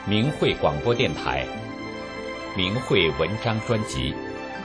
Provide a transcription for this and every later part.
明慧广播电台明慧文章专辑。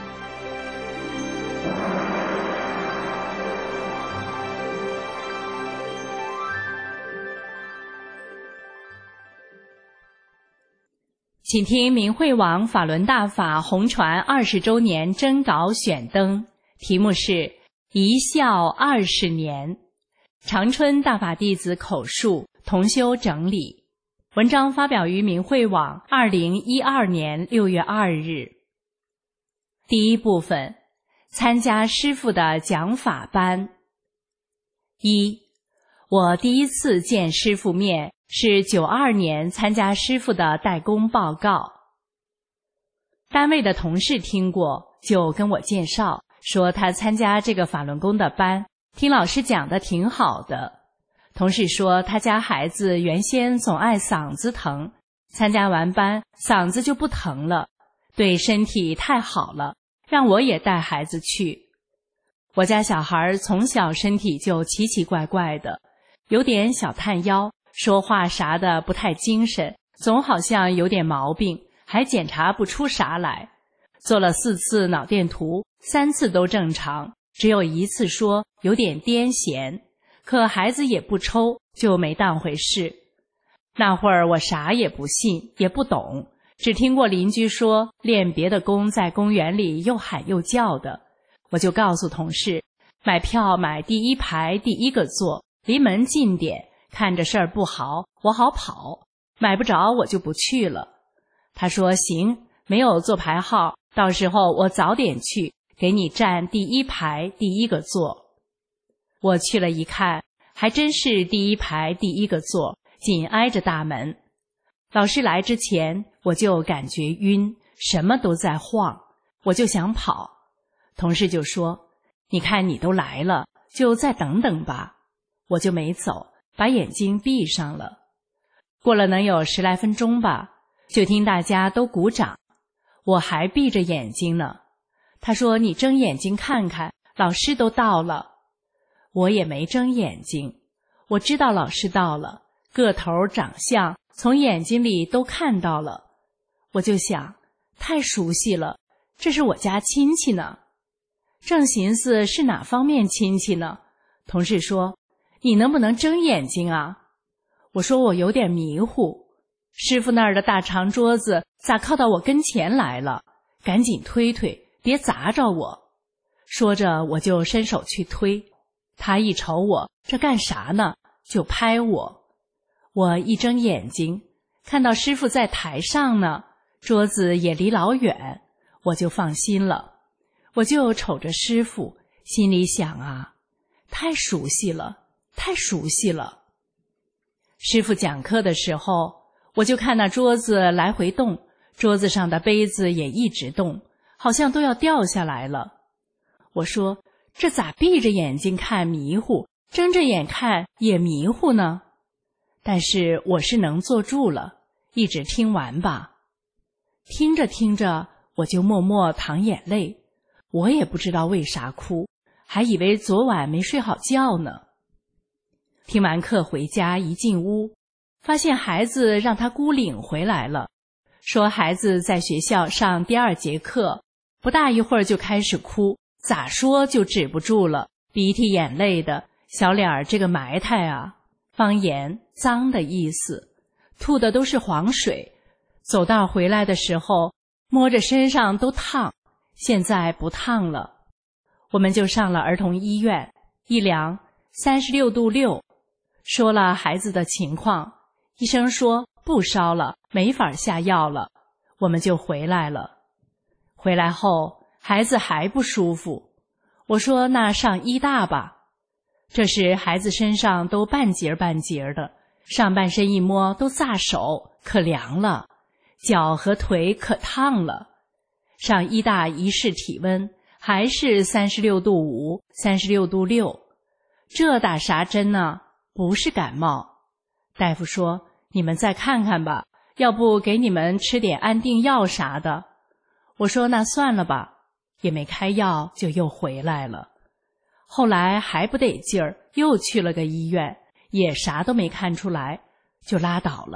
请听明慧网法轮大法红传20周年征稿选登，题目是一笑20年，长春大法弟子口述，同修整理。文章发表于明慧网2012年6月2日。第一部分，参加师父的讲法班。一，我第一次见师父面是92年参加师父的代工报告。单位的同事听过，就跟我介绍，说他参加这个法轮功的班，听老师讲的挺好的。同事说他家孩子原先总爱嗓子疼，参加完班嗓子就不疼了，对身体太好了，让我也带孩子去。我家小孩从小身体就奇奇怪怪的，有点小探腰，说话啥的不太精神，总好像有点毛病，还检查不出啥来。做了4次脑电图，3次都正常，只有1次说有点癫痫，可孩子也不抽，就没当回事。那会儿我啥也不信，也不懂，只听过邻居说练别的功在公园里又喊又叫的。我就告诉同事，买票买第1排第1个座，离门近点，看着事儿不好，我好跑，买不着我就不去了。他说行，没有座牌号，到时候我早点去，给你占第1排第1个座。我去了一看，还真是第1排第1个座，紧挨着大门。老师来之前，我就感觉晕，什么都在晃，我就想跑。同事就说，你看你都来了，就再等等吧。我就没走，把眼睛闭上了。过了能有10来分钟吧，就听大家都鼓掌，我还闭着眼睛呢。他说你睁眼睛看看，老师都到了。我也没睁眼睛，我知道老师到了，个头长相从眼睛里都看到了。我就想，太熟悉了，这是我家亲戚呢。正寻思是哪方面亲戚呢，同事说，你能不能睁眼睛啊？我说我有点迷糊，师傅那儿的大长桌子咋靠到我跟前来了，赶紧推推，别砸着我。说着我就伸手去推，他一瞅我这干啥呢，就拍我。我一睁眼睛，看到师傅在台上呢，桌子也离老远，我就放心了。我就瞅着师傅，心里想啊，太熟悉了，太熟悉了。师傅讲课的时候，我就看那桌子来回动，桌子上的杯子也一直动，好像都要掉下来了。我说，这咋闭着眼睛看迷糊，睁着眼看也迷糊呢？但是我是能坐住了，一直听完吧。听着听着，我就默默淌眼泪，我也不知道为啥哭，还以为昨晚没睡好觉呢。听完课回家，一进屋，发现孩子让他姑领回来了，说孩子在学校上第2节课，不大一会儿就开始哭，咋说就止不住了，鼻涕眼泪的，小脸儿这个埋汰啊，方言脏的意思，吐的都是黄水。走道回来的时候，摸着身上都烫，现在不烫了。我们就上了儿童医院，一量36度6，说了孩子的情况，医生说不烧了，没法下药了，我们就回来了。回来后孩子还不舒服，我说那上医大吧。这时孩子身上都半截半截的，上半身一摸都炸手，可凉了，脚和腿可烫了。上医大一试体温，还是36度5、36度6，这打啥针呢？不是感冒。大夫说，你们再看看吧，要不给你们吃点安定药啥的。我说那算了吧，也没开药，就又回来了。后来还不得劲儿，又去了个医院，也啥都没看出来，就拉倒了，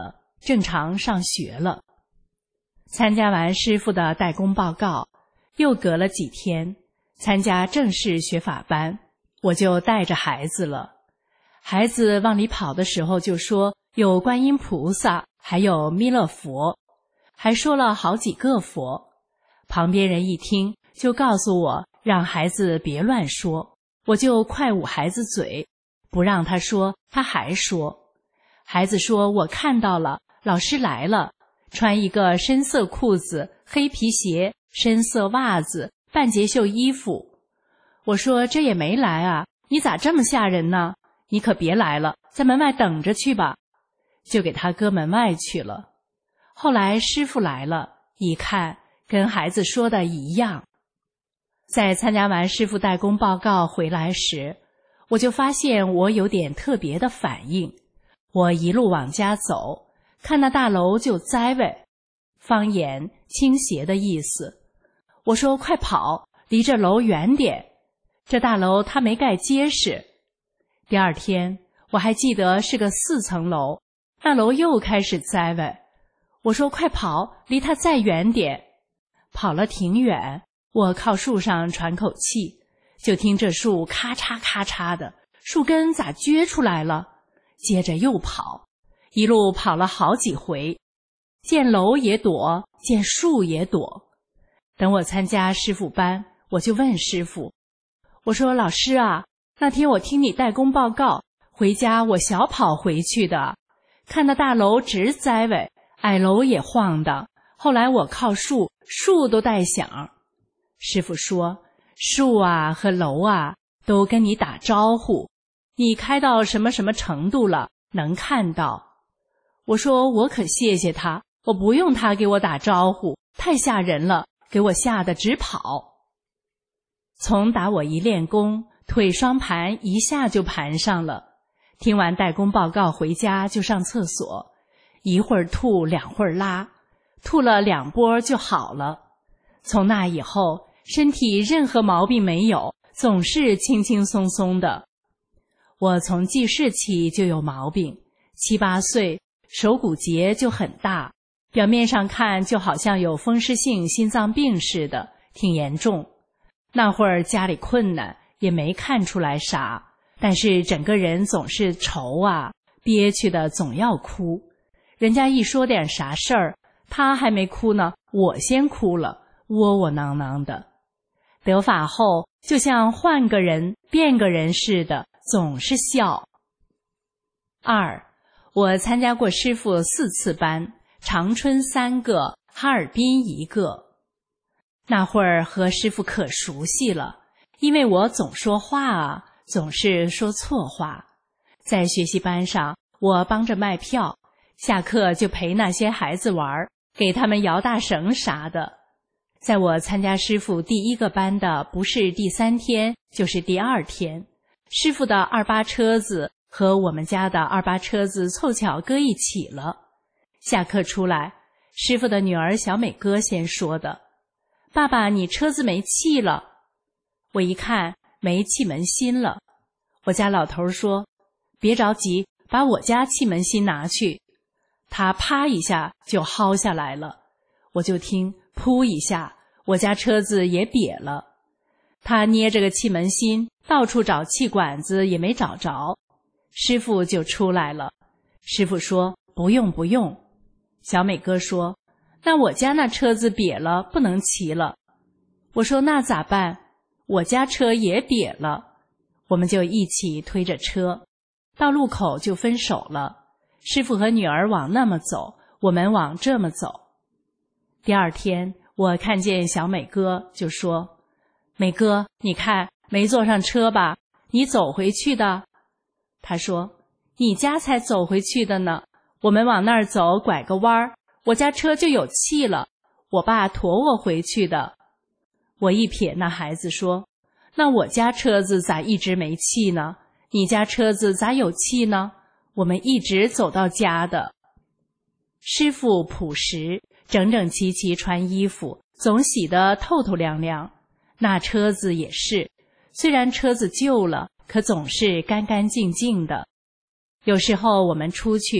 正常上学了。参加完师傅的代工报告，又隔了几天，参加正式学法班，我就带着孩子了。孩子往里跑的时候就说有观音菩萨，还有弥勒佛，还说了好几个佛。旁边人一听就告诉我让孩子别乱说，我就快捂孩子嘴，不让他说，他还说。孩子说我看到了，老师来了，穿一个深色裤子、黑皮鞋、深色袜子、半截袖衣服。我说这也没来啊，你咋这么吓人呢？你可别来了，在门外等着去吧。就给他搁门外去了。后来师傅来了，一看跟孩子说的一样。在参加完师傅代工报告回来时，我就发现我有点特别的反应。我一路往家走，看那大楼就栽歪，方言倾斜的意思。我说快跑，离这楼远点，这大楼它没盖结实。第二天我还记得是个4层楼，那楼又开始栽歪。我说快跑，离它再远点。跑了挺远，我靠树上喘口气，就听这树咔嚓咔嚓的，树根咋撅出来了？接着又跑，一路跑了好几回，见楼也躲，见树也躲。等我参加师傅班，我就问师傅，我说老师啊，那天我听你代工报告，回家我小跑回去的，看那大楼直栽歪，矮楼也晃荡，后来我靠树，树都带响。师傅说，树啊和楼啊都跟你打招呼，你开到什么什么程度了，能看到。我说我可谢谢他，我不用他给我打招呼，太吓人了，给我吓得直跑。从打我一练功，腿双盘一下就盘上了。听完代工报告回家就上厕所，一会儿吐2会儿拉，吐了2波就好了。从那以后，身体任何毛病没有，总是轻轻松松的。我从记事起就有毛病，7、8岁手骨节就很大，表面上看就好像有风湿性心脏病似的，挺严重。那会儿家里困难，也没看出来啥，但是整个人总是愁啊，憋屈的总要哭。人家一说点啥事儿，他还没哭呢，我先哭了，窝窝囊囊的。得法后就像换个人变个人似的，总是笑。2，我参加过师傅4次班，长春3个，哈尔滨1个。那会儿和师傅可熟悉了，因为我总说话啊，总是说错话。在学习班上，我帮着卖票，下课就陪那些孩子玩，给他们摇大绳啥的。在我参加师傅第1个班的不是第3天就是第2天，师傅的28车子和我们家的28车子凑巧搁一起了。下课出来，师傅的女儿小美哥先说的，爸爸你车子没气了。我一看没气门芯了，我家老头说别着急，把我家气门芯拿去。他啪一下就薅下来了，我就听噗一下，我家车子也瘪了。他捏着个气门芯，到处找气管子也没找着。师傅就出来了，师傅说不用不用。小美哥说那我家那车子瘪了，不能骑了。我说那咋办？我家车也瘪了。我们就一起推着车，到路口就分手了。师傅和女儿往那么走，我们往这么走。第2天，我看见小美哥就说，美哥，你看没坐上车吧？你走回去的。他说，你家才走回去的呢，我们往那儿走，拐个弯儿，我家车就有气了，我爸驮我回去的。我一瞥那孩子说，那我家车子咋一直没气呢？你家车子咋有气呢？我们一直走到家的。师傅朴实，整整齐齐穿衣服，总洗得透透亮亮。那车子也是，虽然车子旧了，可总是干干净净的。有时候我们出去，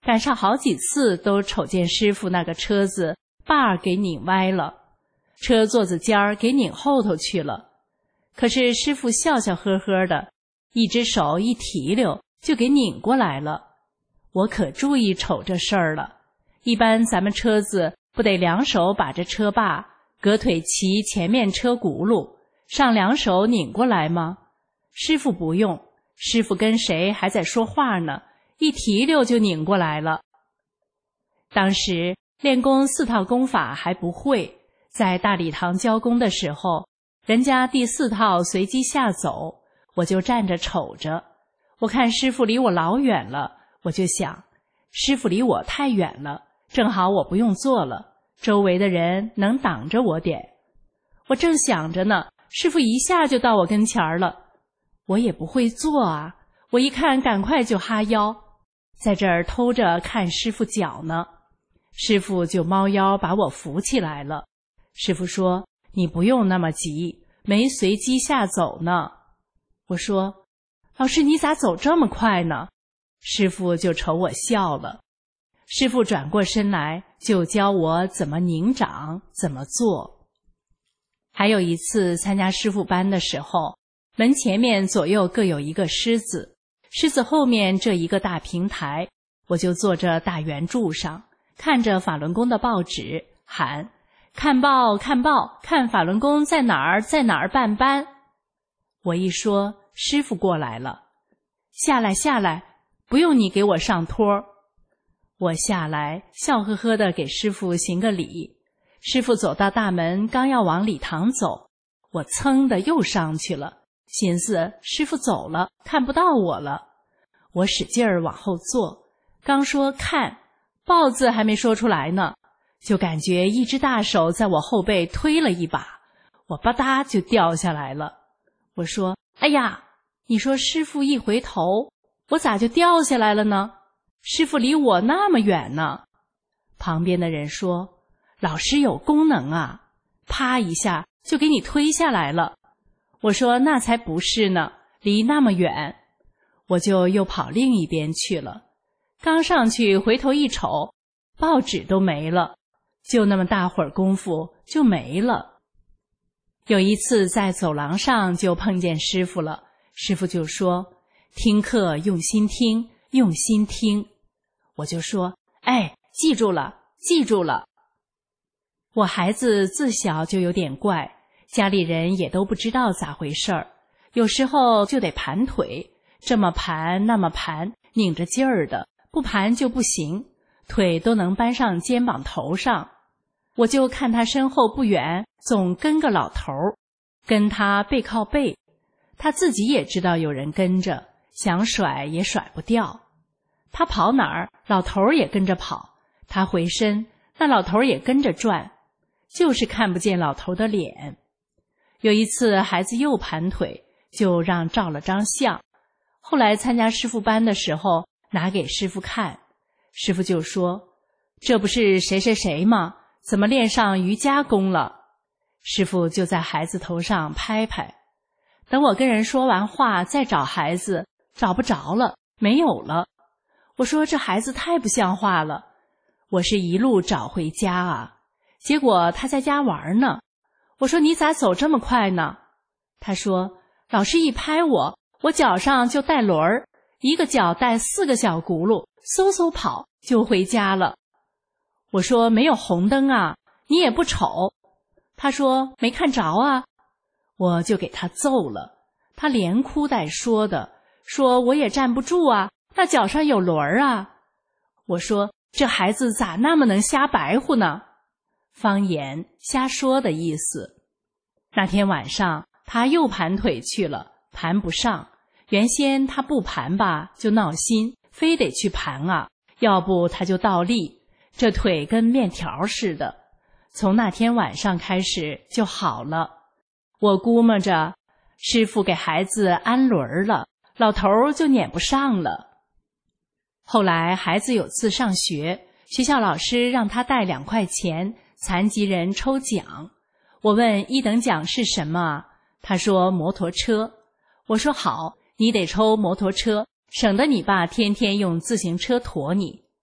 赶上好几次都瞅见师傅那个车子把儿给拧歪了，车座子尖儿给拧后头去了。可是师傅笑笑呵呵的，一只手一提溜就给拧过来了。我可注意瞅这事儿了，一般咱们车子不得两手把着车把，隔腿骑前面车轱辘，上两手拧过来吗？师傅不用，师傅跟谁还在说话呢，一提溜就拧过来了。当时练功4套功法还不会，在大礼堂教功的时候，人家第4套随机下走，我就站着瞅着。我看师傅离我老远了，我就想，师傅离我太远了，正好我不用做了，周围的人能挡着我点。我正想着呢，师傅一下就到我跟前儿了。我也不会做啊，我一看赶快就哈腰，在这儿偷着看师傅脚呢。师傅就猫腰把我扶起来了。师傅说，你不用那么急，没随机下走呢。我说，老师你咋走这么快呢？师傅就瞅我笑了。师傅转过身来就教我怎么拧掌，怎么做。还有一次参加师傅班的时候，门前面左右各有一个狮子，狮子后面这一个大平台，我就坐着大圆柱上，看着法轮功的报纸，喊看报看报，看法轮功在哪儿在哪儿办班。我一说，师傅过来了，下来下来，不用你给我上托。我下来笑呵呵地给师傅行个礼。师傅走到大门，刚要往礼堂走，我噌的又上去了，寻思师傅走了，看不到我了。我使劲儿往后坐，刚说看，报字还没说出来呢，就感觉一只大手在我后背推了一把，我吧嗒就掉下来了。我说，哎呀，你说师傅一回头，我咋就掉下来了呢？师傅离我那么远呢。旁边的人说，老师有功能啊，啪一下就给你推下来了。我说，那才不是呢，离那么远。我就又跑另一边去了。刚上去回头一瞅，报纸都没了，就那么大会儿功夫就没了。有一次在走廊上就碰见师傅了，师傅就说，听课用心听，用心听。我就说，哎，记住了，记住了。我孩子自小就有点怪，家里人也都不知道咋回事儿，有时候就得盘腿，这么盘那么盘，拧着劲儿的，不盘就不行，腿都能搬上肩膀头上。我就看他身后不远总跟个老头儿，跟他背靠背，他自己也知道有人跟着，想甩也甩不掉。他跑哪儿，老头儿也跟着跑，他回身，那老头儿也跟着转，就是看不见老头的脸。有一次孩子又盘腿，就让照了张相，后来参加师傅班的时候拿给师傅看，师傅就说，这不是谁谁谁吗？怎么练上瑜伽功了？师傅就在孩子头上拍拍。等我跟人说完话再找孩子，找不着了，没有了。我说，这孩子太不像话了，我是一路找回家啊，结果他在家玩呢。我说，你咋走这么快呢？他说，老师一拍我，我脚上就带轮儿，一个脚带4个小轱辘，嗖嗖跑就回家了。我说，没有红灯啊，你也不瞅。他说，没看着啊。我就给他揍了，他连哭带说的，说我也站不住啊，那脚上有轮儿啊。我说，这孩子咋那么能瞎白乎呢？方言瞎说的意思。那天晚上他又盘腿去了，盘不上。原先他不盘吧就闹心，非得去盘啊，要不他就倒立，这腿跟面条似的。从那天晚上开始就好了。我估摸着师傅给孩子安轮了，老头儿就撵不上了。后来孩子有次上学，学校老师让他带2块钱，残疾人抽奖。我问1等奖是什么，他说摩托车。我说好，你得抽摩托车，省得你爸天天用自行车驮你。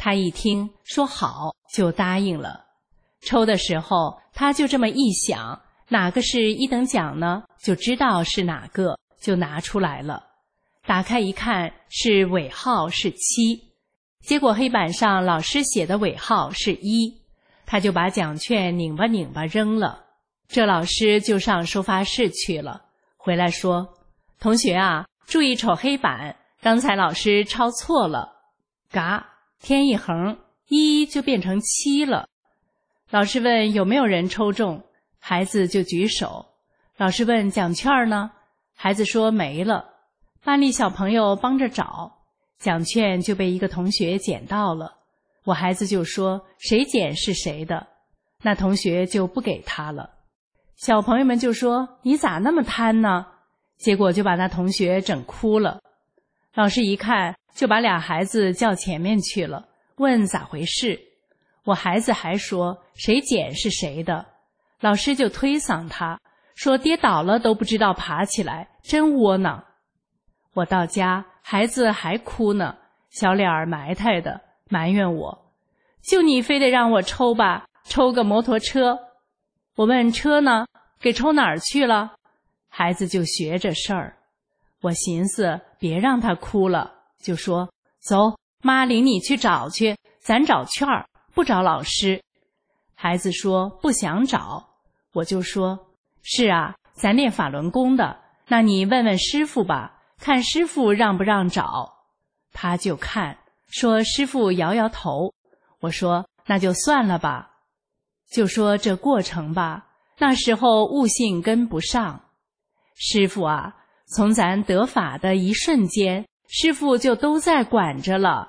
他一听说好，就答应了。抽的时候，他就这么一想，哪个是1等奖呢？就知道是哪个，就拿出来了。打开一看，是尾号是7，结果黑板上老师写的尾号是1，他就把奖券拧巴拧巴扔了。这老师就上收发室去了，回来说：同学啊，注意瞅黑板，刚才老师抄错了。嘎，添一横，1就变成7了。老师问有没有人抽中，孩子就举手。老师问奖券呢？孩子说没了。班里小朋友帮着找，奖券就被一个同学捡到了。我孩子就说谁捡是谁的，那同学就不给他了。小朋友们就说你咋那么贪呢？结果就把那同学整哭了。老师一看，就把俩孩子叫前面去了，问咋回事。我孩子还说谁捡是谁的，老师就推搡他，说跌倒了都不知道爬起来，真窝囊。我到家，孩子还哭呢，小脸儿埋汰的，埋怨我，就你非得让我抽吧，抽个摩托车。我问车呢，给抽哪儿去了？孩子就学这事儿。我寻思别让他哭了，就说走，妈领你去找去，咱找券儿，不找老师。孩子说不想找，我就说是啊，咱练法轮功的，那你问问师傅吧，看师傅让不让找。他就看，说师傅摇摇头。我说那就算了吧。就说这过程吧，那时候悟性跟不上。师傅啊，从咱得法的一瞬间，师傅就都在管着了。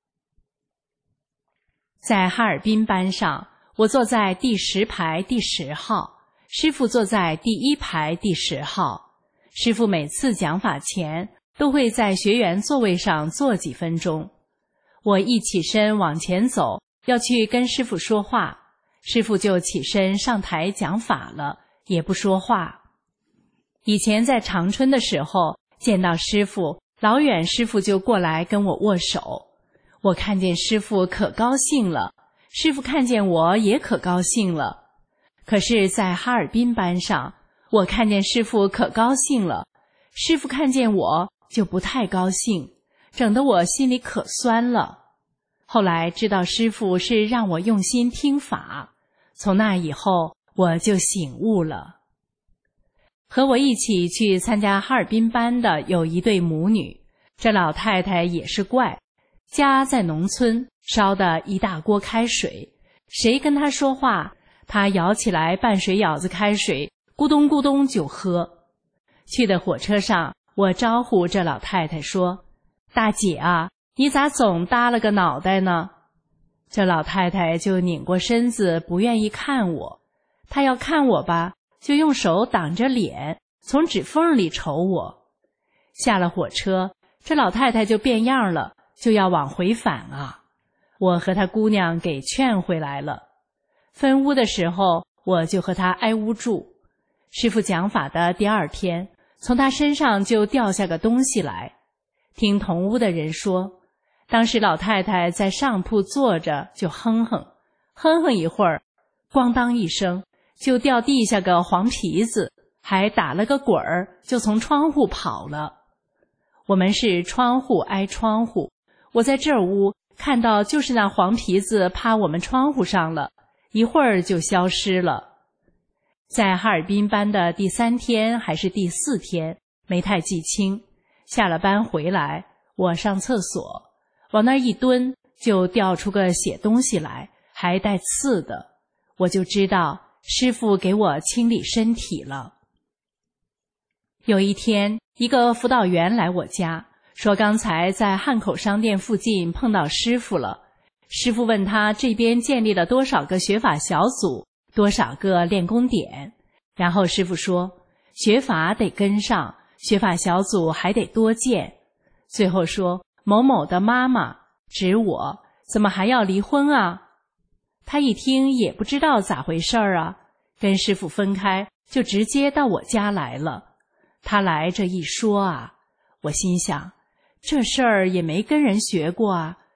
在哈尔滨班上，我坐在第10排第10号，师傅坐在第1排第10号。师傅每次讲法前都会在学员座位上坐几分钟。我一起身往前走，要去跟师傅说话，师傅就起身上台讲法了，也不说话。以前在长春的时候，见到师傅，老远师傅就过来跟我握手。我看见师傅可高兴了，师傅看见我也可高兴了。可是在哈尔滨班上，我看见师傅可高兴了，师傅看见我就不太高兴，整得我心里可酸了。后来知道师傅是让我用心听法，从那以后我就醒悟了。和我一起去参加哈尔滨班的有一对母女，这老太太也是怪，家在农村，烧的一大锅开水，谁跟她说话，她舀起来半水舀子开水，咕咚咕咚就喝。去的火车上，我招呼这老太太说：大姐啊，你咋总耷了个脑袋呢？这老太太就拧过身子，不愿意看我。她要看我吧，就用手挡着脸，从指缝里瞅我。下了火车，这老太太就变样了，就要往回返啊。我和她姑娘给劝回来了。分屋的时候，我就和她挨屋住。师父讲法的第2天，从她身上就掉下个东西来。听同屋的人说，当时老太太在上铺坐着，就哼哼，哼哼一会儿，咣当一声，就掉地下个黄皮子，还打了个滚儿，就从窗户跑了。我们是窗户挨窗户，我在这屋看到就是那黄皮子趴我们窗户上了，一会儿就消失了。在哈尔滨班的第3天还是第4天，没太记清。下了班回来，我上厕所，往那儿一蹲，就掉出个血东西来，还带刺的，我就知道师父给我清理身体了。有一天，一个辅导员来我家，说刚才在汉口商店附近碰到师父了。师父问他这边建立了多少个学法小组，多少个练功点。然后师父说，学法得跟上，学法小组还得多建。最后说，某某的妈妈，指我，怎么还要离婚啊？他一听也不知道咋回事儿啊，跟师父分开，就直接到我家来了。他来这一说啊，我心想，这事儿也没跟人学过啊，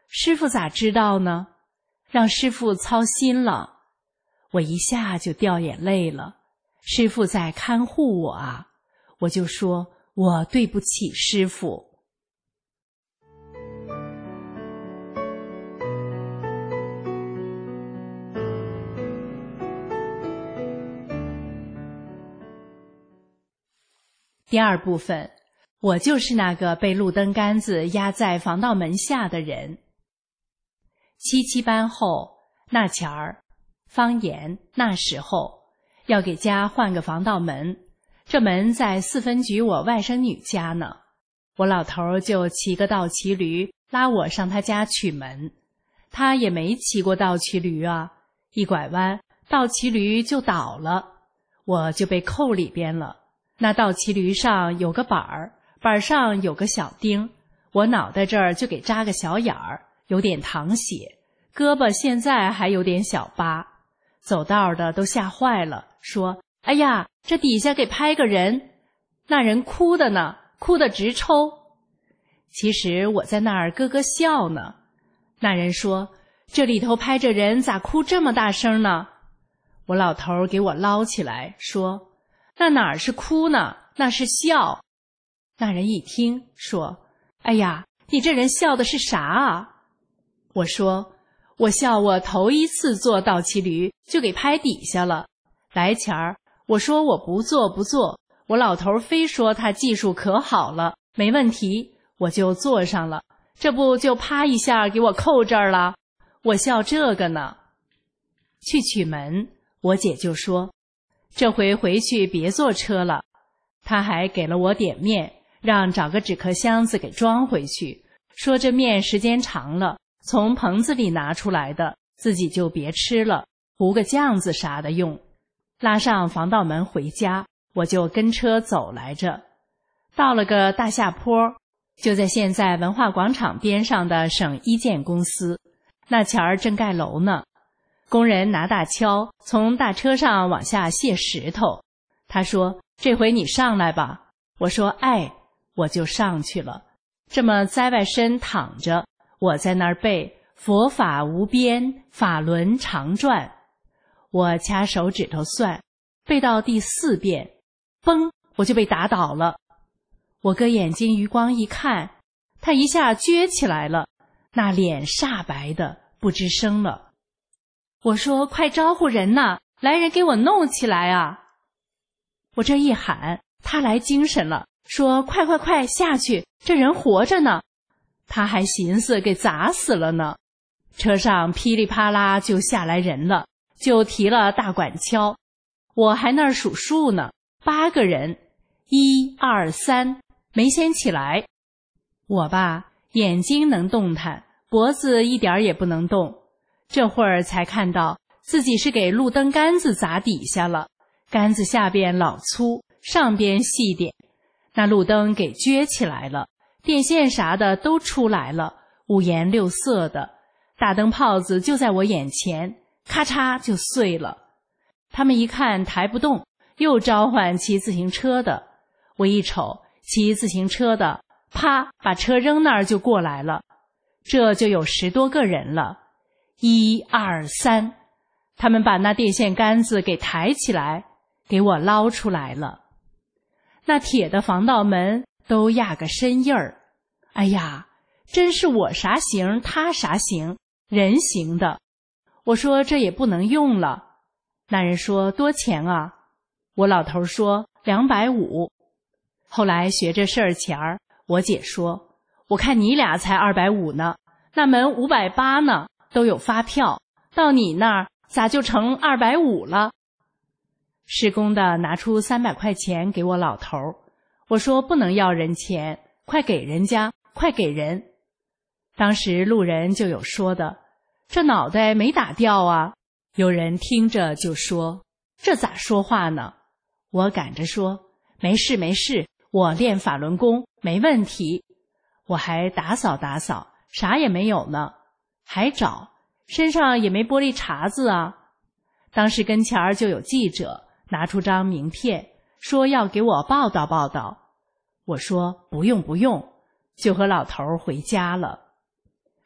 师父咋知道呢？让师父操心了。我一下就掉眼泪了。师父在看护我啊，我就说我对不起师父。第二部分，我就是那个被路灯杆子压在防盗门下的人。7班后，那前儿，方言那时候要给家换个防盗门，这门在4分局我外甥女家呢。我老头就骑个倒骑驴拉我上他家取门，他也没骑过倒骑驴啊，一拐弯倒骑驴就倒了，我就被扣里边了。那倒骑驴上有个板儿，板上有个小钉，我脑袋这儿就给扎个小眼儿，有点淌血，胳膊现在还有点小疤。走道的都吓坏了，说：“哎呀，这底下给拍个人。”那人哭的呢，哭得直抽。其实我在那儿咯咯笑呢。那人说：“这里头拍着人，咋哭这么大声呢？”我老头给我捞起来，说：“那哪儿是哭呢？那是笑。”那人一听说：“哎呀，你这人笑的是啥啊？”我说：“我笑我头一次坐倒骑驴就给拍底下了。来前儿我说我不坐，我老头非说他技术可好了，没问题，我就坐上了，这不就啪一下给我扣这儿了。我笑这个呢。”去取门，我姐就说：“这回回去别坐车了。”她还给了我点面，让找个纸壳箱子给装回去，说这面时间长了，从棚子里拿出来的，自己就别吃了，糊个酱子啥的用。拉上防盗门回家，我就跟车走来着。到了个大下坡，就在现在文化广场边上的省一建公司，那前儿正盖楼呢。工人拿大锹从大车上往下卸石头，他说：“这回你上来吧。”我说：“哎。”我就上去了。这么栽外身躺着，我在那儿背佛法无边，法轮常转。我掐手指头算，背到第4遍，嘣，我就被打倒了。我哥眼睛余光一看，他一下撅起来了，那脸煞白的不吱声了。我说：“快招呼人呐，来人给我弄起来啊！”我这一喊，他来精神了，说：“快下去，这人活着呢。”他还寻思给砸死了呢。车上噼里啪啦就下来人了，就提了大管锹。我还那儿数数呢，8个人，1、2、3，没掀起来。我吧，眼睛能动弹，脖子一点也不能动。这会儿才看到自己是给路灯杆子砸底下了，杆子下边老粗，上边细点，那路灯给撅起来了，电线啥的都出来了，五颜六色的，大灯泡子就在我眼前，咔嚓就碎了。他们一看抬不动，又召唤骑自行车的。我一瞅，骑自行车的啪把车扔那儿就过来了，这就有10多个人了。1、2、3，他们把那电线杆子给抬起来，给我捞出来了。那铁的防盗门都压个深印儿。哎呀，真是我啥形他啥形，人形的。我说这也不能用了。那人说多钱啊？我老头说250。后来学这事儿前儿，我姐说：“我看你俩才250呢，那门580呢，都有发票，到你那儿咋就成250了？”施工的拿出300块钱给我老头，我说不能要人钱，快给人家，快给人。当时路人就有说的：“这脑袋没打掉啊。”有人听着就说：“这咋说话呢？”我赶着说：“没事没事，我练法轮功没问题。”我还打扫打扫，啥也没有呢，还找，身上也没玻璃碴子啊。当时跟前儿就有记者拿出张名片，说要给我报道报道。我说不用不用，就和老头回家了。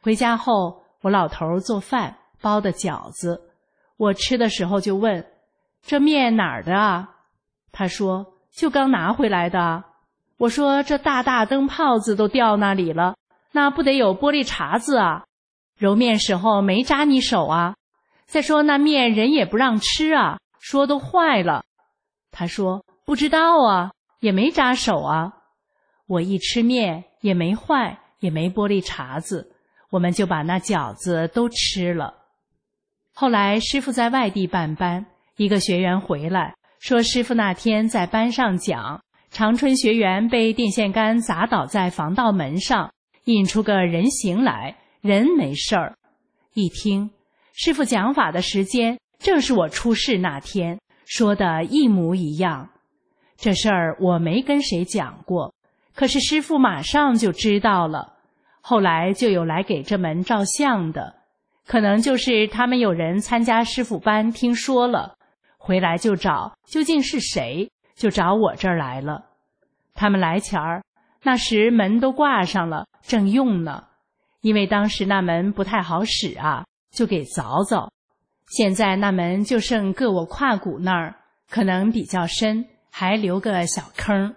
回家后，我老头做饭包的饺子，我吃的时候就问：这面哪儿的啊？他说：就刚拿回来的。我说：这大大灯泡子都掉那里了，那不得有玻璃碴子啊？揉面时候没扎你手啊？再说那面人也不让吃啊，说都坏了。他说：不知道啊，也没扎手啊。我一吃面也没坏，也没玻璃碴子，我们就把那饺子都吃了。后来师父在外地办班，一个学员回来说，师父那天在班上讲，长春学员被电线杆砸倒在防盗门上，印出个人形来，人没事儿。一听师父讲法的时间正是我出事那天，说的一模一样。这事儿我没跟谁讲过，可是师父马上就知道了。后来就有来给这门照相的，可能就是他们有人参加师父班听说了，回来就找究竟是谁，就找我这儿来了。他们来前儿，那时门都挂上了，正用呢。因为当时那门不太好使啊，就给凿凿。现在那门就剩硌我胯骨那儿，可能比较深，还留个小坑。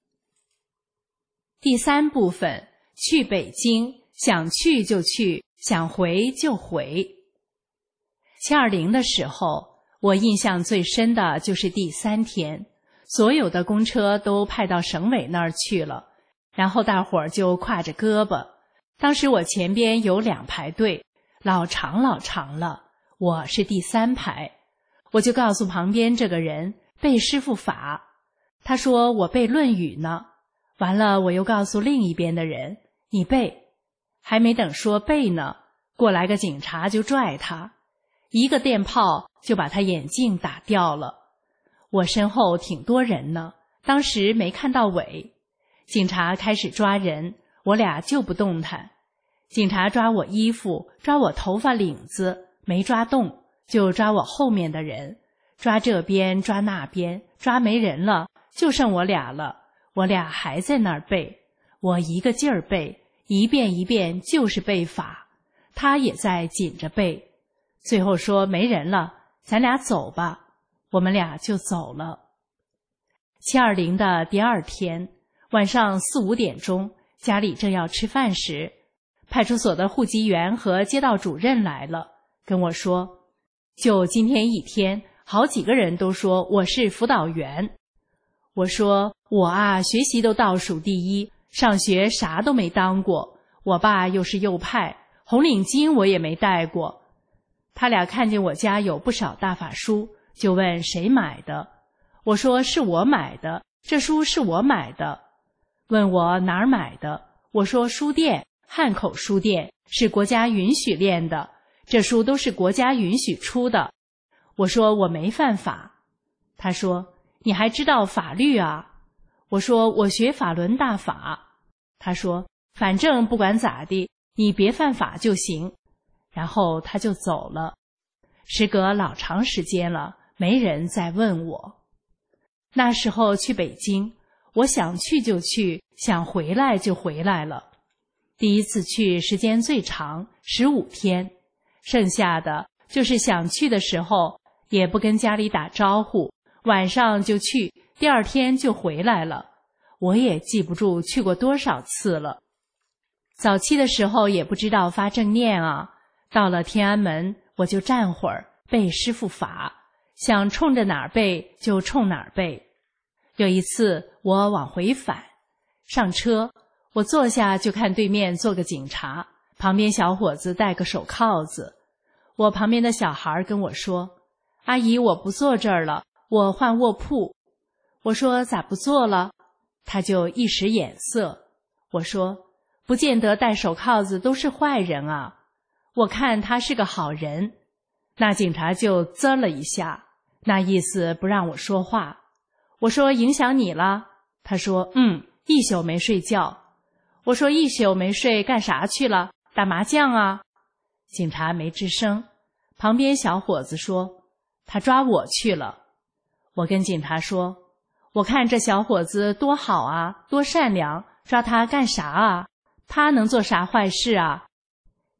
第三部分，去北京，想去就去，想回就回。720的时候，我印象最深的就是第3天，所有的公车都派到省委那儿去了，然后大伙儿就挎着胳膊。当时我前边有2排队，老长老长了，我是第3排。我就告诉旁边这个人背师父法，他说我背《论语》呢。完了我又告诉另一边的人，你背。还没等说背呢，过来个警察就拽他，一个电炮就把他眼镜打掉了。我身后挺多人呢，当时没看到尾。警察开始抓人，我俩就不动弹。警察抓我衣服，抓我头发领子，没抓动，就抓我后面的人，抓这边抓那边，抓没人了，就剩我俩了。我俩还在那儿背，我一个劲儿背，一遍一遍就是背法，他也在紧着背。最后说没人了，咱俩走吧，我们俩就走了。720的第2天晚上4、5点钟，家里正要吃饭时，派出所的户籍员和街道主任来了，跟我说，就今天一天，好几个人都说我是辅导员。我说我啊，学习都倒数第1，上学啥都没当过，我爸又是右派，红领巾我也没戴过。他俩看见我家有不少大法书，就问谁买的。我说是我买的，这书是我买的。问我哪儿买的，我说书店，汉口书店，是国家允许练的，这书都是国家允许出的。我说我没犯法。他说你还知道法律啊？我说我学法轮大法。他说反正不管咋地，你别犯法就行。然后他就走了。时隔老长时间了，没人再问我。那时候去北京，我想去就去，想回来就回来了。第一次去时间最长，15天，剩下的就是想去的时候也不跟家里打招呼，晚上就去，第2天就回来了。我也记不住去过多少次了。早期的时候也不知道发正念啊，到了天安门我就站会儿背师父法，想冲着哪儿背就冲哪儿背。有一次我往回返，上车，我坐下就看对面坐个警察，旁边小伙子戴个手铐子。我旁边的小孩跟我说，阿姨我不坐这儿了，我换卧铺。我说咋不坐了？他就一使眼色。我说不见得戴手铐子都是坏人啊，我看他是个好人。那警察就啧了一下，那意思不让我说话。我说影响你了？他说一宿没睡觉。我说一宿没睡干啥去了？打麻将啊。警察没吱声。旁边小伙子说他抓我去了。我跟警察说，我看这小伙子多好啊，多善良，抓他干啥啊？他能做啥坏事啊？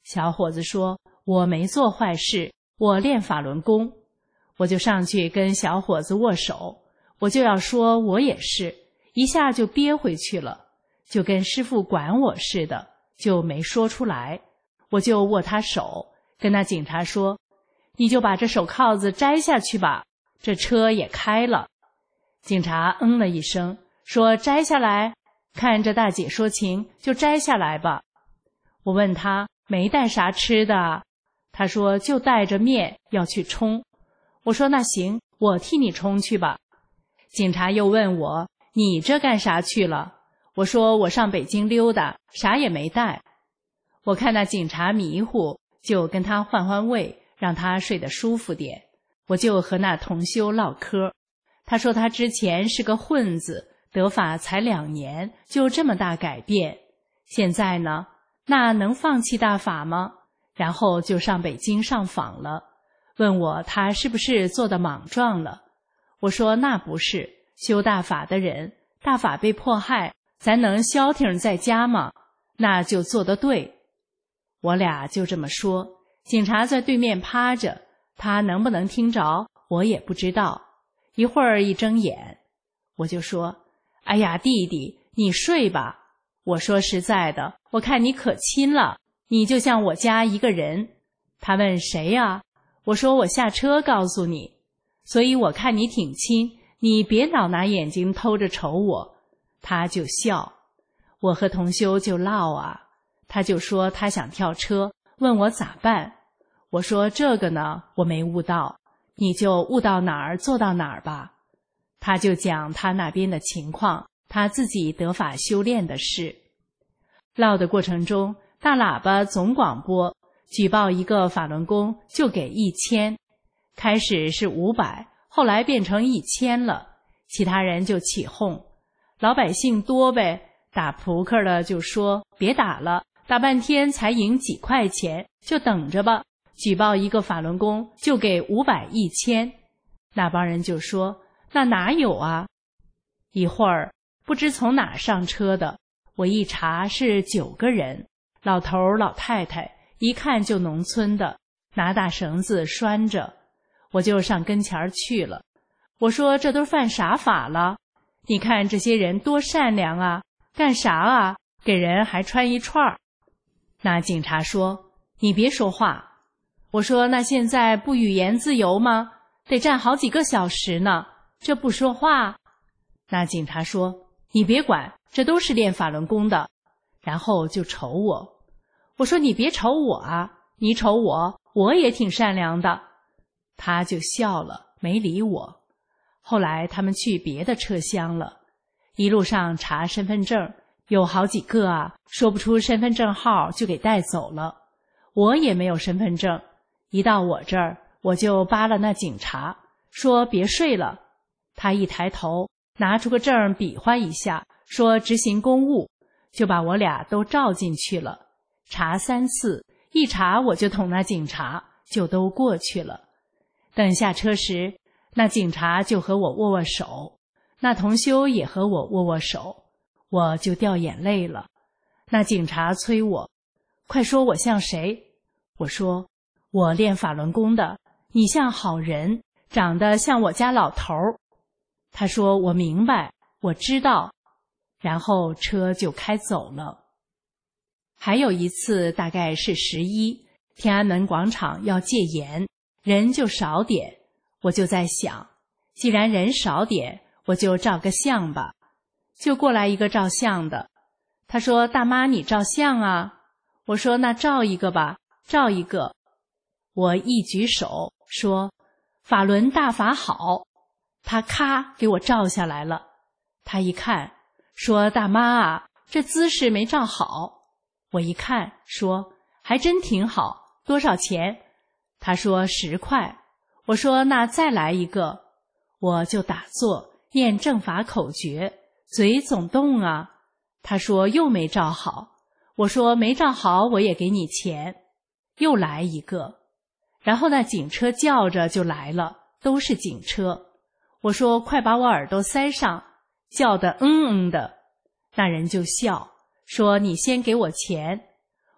小伙子说，我没做坏事，我练法轮功。我就上去跟小伙子握手，我就要说我也是，一下就憋回去了，就跟师父管我似的，就没说出来。我就握他手，跟那警察说，你就把这手铐子摘下去吧，这车也开了。警察嗯了一声，说摘下来，看这大姐说情，就摘下来吧。我问他没带啥吃的啊？他说就带着面要去冲。我说那行，我替你冲去吧。警察又问我，你这干啥去了？我说我上北京溜达，啥也没带。我看那警察迷糊，就跟他换换位，让他睡得舒服点。我就和那同修唠嗑，他说他之前是个混子，得法才2年，就这么大改变。现在呢，那能放弃大法吗？然后就上北京上访了，问我他是不是做的莽撞了。我说那不是，修大法的人，大法被迫害，咱能消停在家吗？那就做得对。我俩就这么说，警察在对面趴着，他能不能听着我也不知道。一会儿一睁眼，我就说，哎呀弟弟，你睡吧。我说实在的，我看你可亲了，你就像我家一个人。他问谁呀？我说我下车告诉你。所以我看你挺亲，你别老拿眼睛偷着瞅我。他就笑。我和同修就唠啊，他就说他想跳车，问我咋办。我说这个呢，我没悟到，你就悟到哪儿做到哪儿吧。他就讲他那边的情况，他自己得法修炼的事。唠的过程中，大喇叭总广播举报一个法轮功就给1000，开始是500，后来变成1000了。其他人就起哄，老百姓多呗，打扑克的就说别打了，打半天才赢几块钱，就等着吧，举报一个法轮功就给500、1000。那帮人就说那哪有啊。一会儿不知从哪上车的，我一查是9个人，老头老太太，一看就农村的，拿大绳子拴着。我就上跟前去了，我说这都犯啥法了？你看这些人多善良啊，干啥啊？给人还穿一串儿。那警察说你别说话。我说那现在不语言自由吗？得站好几个小时呢，这不说话。那警察说你别管，这都是练法轮功的。然后就瞅我。我说你别瞅我啊，你瞅我，我也挺善良的。他就笑了，没理我。后来他们去别的车厢了，一路上查身份证，有好几个啊，说不出身份证号就给带走了。我也没有身份证，一到我这儿，我就扒拉那警察，说别睡了。他一抬头，拿出个证比划一下，说执行公务，就把我俩都召进去了。查3次，一查我就捅那警察，就都过去了。等下车时，那警察就和我握握手，那同修也和我握握手，我就掉眼泪了。那警察催我，快说我像谁？我说我练法轮功的，你像好人，长得像我家老头。他说我明白，我知道。然后车就开走了。还有一次大概是11，天安门广场要戒严，人就少点。我就在想，既然人少点，我就照个相吧。就过来一个照相的，他说大妈你照相啊？我说那照一个吧，照一个。我一举手说法轮大法好，他咔给我照下来了。他一看说大妈啊，这姿势没照好。我一看说还真挺好，多少钱？他说10块。我说那再来一个。我就打坐念正法口诀，嘴总动啊。他说又没照好。我说没照好我也给你钱。又来一个。然后那警车叫着就来了，都是警车。我说快把我耳朵塞上，叫得的。那人就笑说你先给我钱。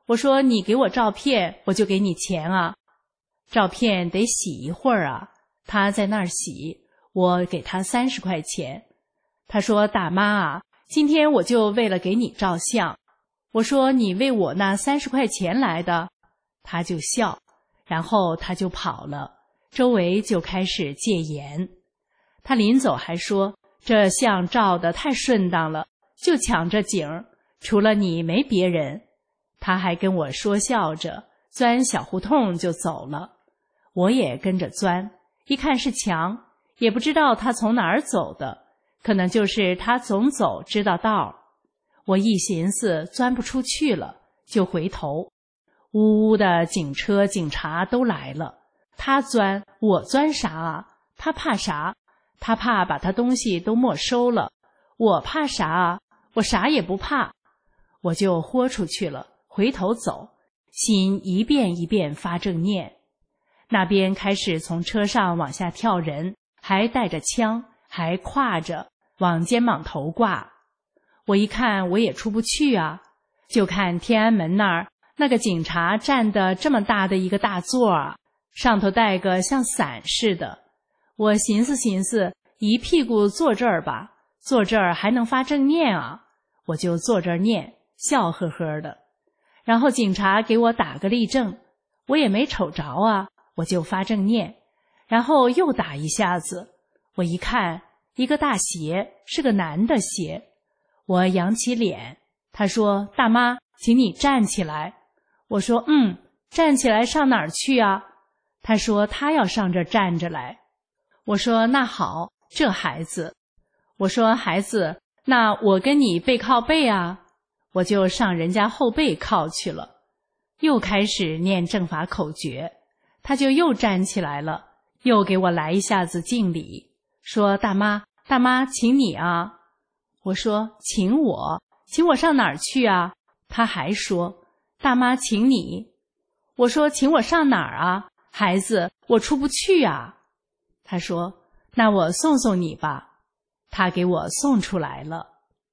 我说你给我照片，我就给你钱啊。照片得洗一会儿啊，他在那儿洗，我给他30块钱。他说大妈啊，今天我就为了给你照相。我说你为我那30块钱来的？他就笑，然后他就跑了，周围就开始戒严。他临走还说，这相照得太顺当了，就抢着景，除了你没别人。他还跟我说笑着，钻小胡同就走了。我也跟着钻，一看是墙，也不知道他从哪儿走的，可能就是他总走知道道。我一寻思钻不出去了，就回头，呜呜的警车警察都来了。他钻我钻啥啊？他怕啥？他怕把他东西都没收了。我怕啥啊？我啥也不怕。我就豁出去了，回头走，心一遍一遍发正念。那边开始从车上往下跳人，还带着枪，还挎着，往肩膀头挂。我一看我也出不去啊，就看天安门那儿那个警察站的这么大的一个大座啊，上头带个像伞似的。我寻思寻思，一屁股坐这儿吧，坐这儿还能发正念啊，我就坐这儿念，笑呵呵的。然后警察给我打个立正，我也没瞅着啊，我就发正念。然后又打一下子，我一看一个大鞋，是个男的鞋。我扬起脸，他说大妈，请你站起来。我说站起来上哪儿去啊？他说他要上这儿站着来。我说那好，这孩子。我说孩子，那我跟你背靠背啊。我就上人家后背靠去了，又开始念正法口诀。他就又站起来了，又给我来一下子敬礼，说大妈，大妈请你啊。我说请我上哪儿去啊？他还说大妈请你。我说请我上哪儿啊？孩子，我出不去啊。他说那我送送你吧。他给我送出来了。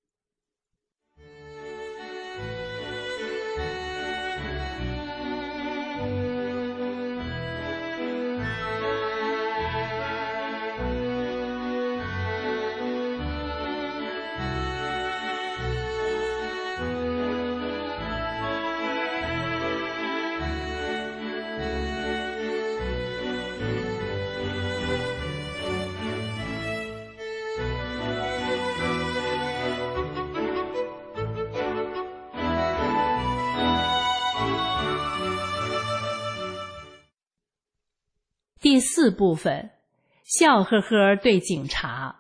第4部分，笑呵呵对警察。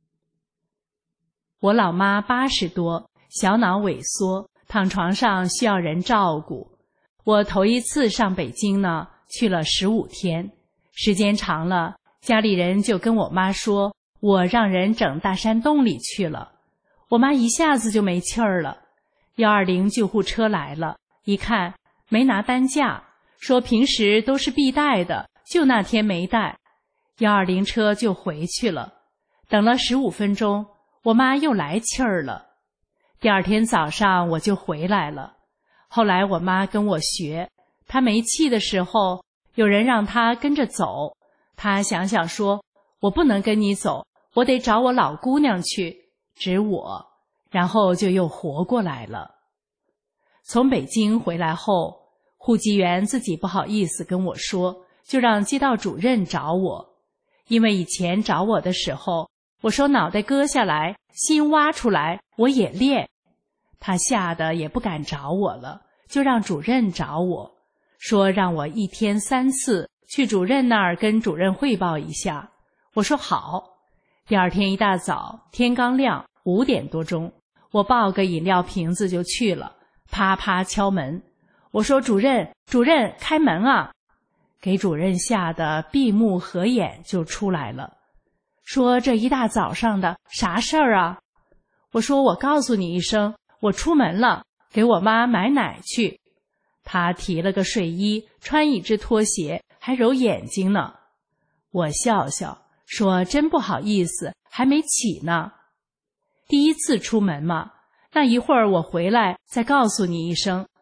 我老妈80多，小脑萎缩，躺床上需要人照顾。我头一次上北京呢，去了15天，时间长了，家里人就跟我妈说，我让人整大山洞里去了。我妈一下子就没气儿了。120救护车来了，一看没拿担架，说平时都是必带的，就那天没带。120车就回去了。等了15分钟，我妈又来气儿了。第2天早上我就回来了。后来我妈跟我学，她没气的时候，有人让她跟着走，她想想说，我不能跟你走，我得找我老姑娘去，指我，然后就又活过来了。从北京回来后，户籍员自己不好意思跟我说，就让街道主任找我。因为以前找我的时候，我说脑袋割下来，心挖出来，我也练。他吓得也不敢找我了，就让主任找我，说让我1天3次去主任那儿跟主任汇报一下。我说好。第2天一大早，天刚亮5点多钟，我抱个饮料瓶子就去了，啪啪敲门。我说主任开门啊。给主任吓得闭目合眼就出来了，说这一大早上的啥事儿啊？我说我告诉你一声，我出门了，给我妈买奶去。他提了个睡衣，穿一只拖鞋，还揉眼睛呢。我笑笑说真不好意思，还没起呢。第1次出门嘛，那一会儿我回来再告诉你一声。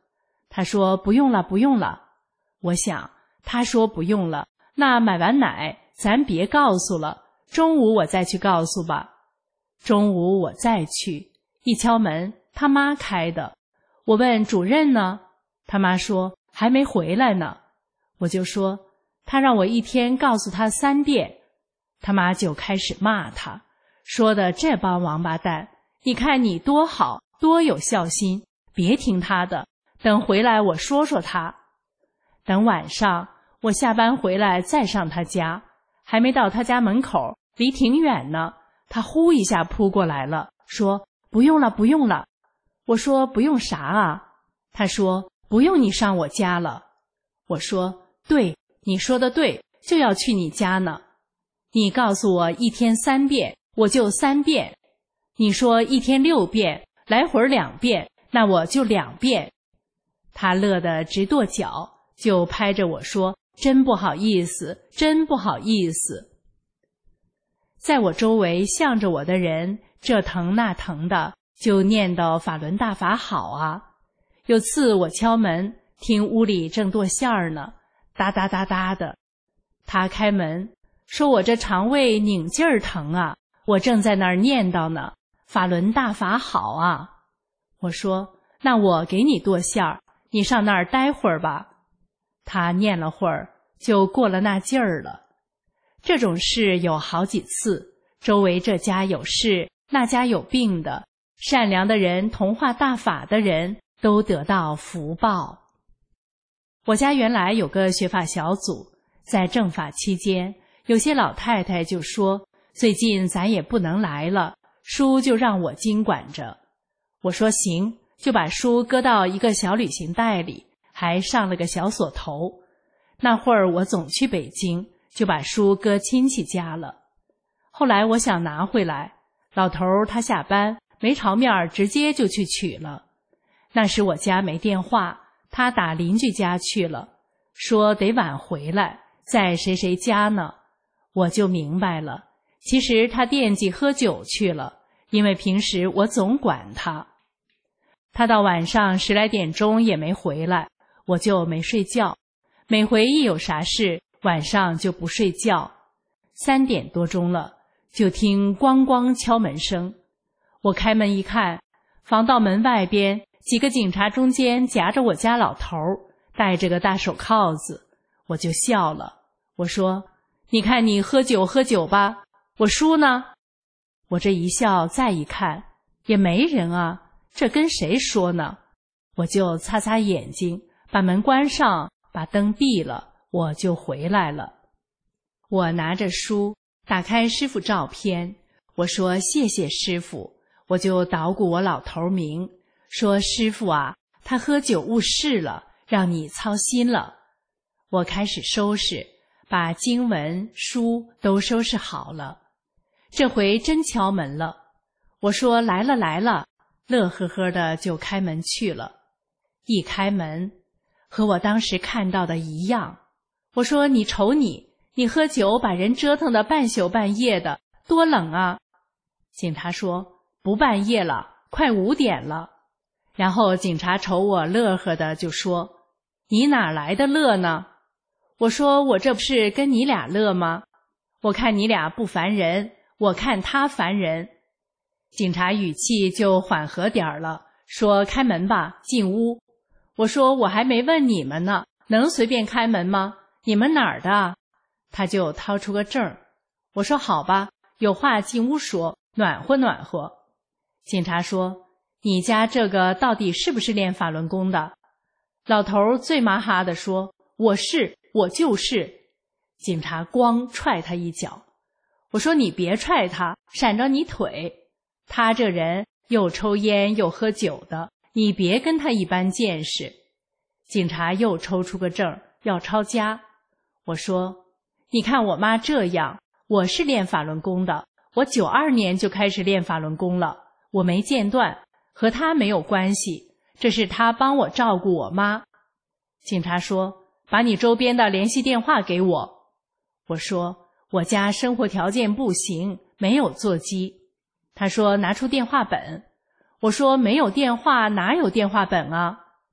他说不用了，不用了。我想他说不用了，那买完奶咱别告诉了，中午我再去告诉吧。中午我再去，一敲门，他妈开的。我问主任呢？他妈说还没回来呢。我就说他让我一天告诉他3遍。他妈就开始骂他，说的这帮王八蛋，你看你多好，多有孝心，别听他的，等回来我说说他。等晚上我下班回来再上他家，还没到他家门口，离挺远呢，他呼一下扑过来了，说不用了，不用了。我说不用啥啊？他说不用你上我家了。我说对，你说的对，就要去你家呢。你告诉我一天3遍，我就3遍。你说一天6遍，来回2遍，那我就2遍。他乐得直跺脚，就拍着我说真不好意思，真不好意思。在我周围向着我的人这疼那疼的，就念叨法轮大法好啊。有次我敲门，听屋里正剁馅儿呢，哒哒哒哒的。他开门说我这肠胃拧劲儿疼啊，我正在那儿念叨呢，法轮大法好啊。我说那我给你剁馅儿，你上那儿待会儿吧。他念了会儿，就过了那劲儿了。这种事有好几次，周围这家有事，那家有病的，善良的人同化大法的人都得到福报。我家原来有个学法小组，在正法期间，有些老太太就说最近咱也不能来了，书就让我经管着。我说行，就把书搁到一个小旅行袋里，还上了个小锁头。那会儿我总去北京，就把书搁亲戚家了。后来我想拿回来，老头他下班没朝面，直接就去取了。那时我家没电话，他打邻居家去了，说得晚回来，在谁谁家呢。我就明白了，其实他惦记喝酒去了，因为平时我总管他。他到晚上10来点钟也没回来，我就没睡觉。每回一有啥事，晚上就不睡觉。3点多钟了，就听咣咣敲门声。我开门一看，防盗门外边几个警察中间夹着我家老头，戴着个大手铐子。我就笑了，我说你看你喝酒吧，我书呢？我这一笑再一看，也没人啊，这跟谁说呢？我就擦擦眼睛，把门关上，把灯闭了，我就回来了。我拿着书，打开师父照片，我说谢谢师父，我就捣鼓我老头名，说师父啊，他喝酒误事了，让你操心了。我开始收拾，把经文书都收拾好了。这回真敲门了，我说来了来了，乐呵呵的就开门去了。一开门和我当时看到的一样，我说你瞅你喝酒把人折腾的半宿半夜的，多冷啊。警察说不半夜了，快5点了。然后警察瞅我乐呵的就说你哪来的乐呢？我说我这不是跟你俩乐吗？我看你俩不烦人，我看他烦人。警察语气就缓和点了，说开门吧，进屋。我说我还没问你们呢，能随便开门吗？你们哪儿的？他就掏出个证。我说好吧，有话进屋说，暖和暖和。警察说你家这个到底是不是练法轮功的？老头最麻哈地说我就是。警察咣踹他一脚。我说你别踹他，闪着你腿。他这人又抽烟又喝酒的，你别跟他一般见识。警察又抽出个证要抄家。我说你看我妈这样，我是练法轮功的，我92年就开始练法轮功了，我没间断，和他没有关系，这是他帮我照顾我妈。警察说把你周边的联系电话给我。我说我家生活条件不行，没有座机。他说拿出电话本。我说没有电话哪有电话本啊？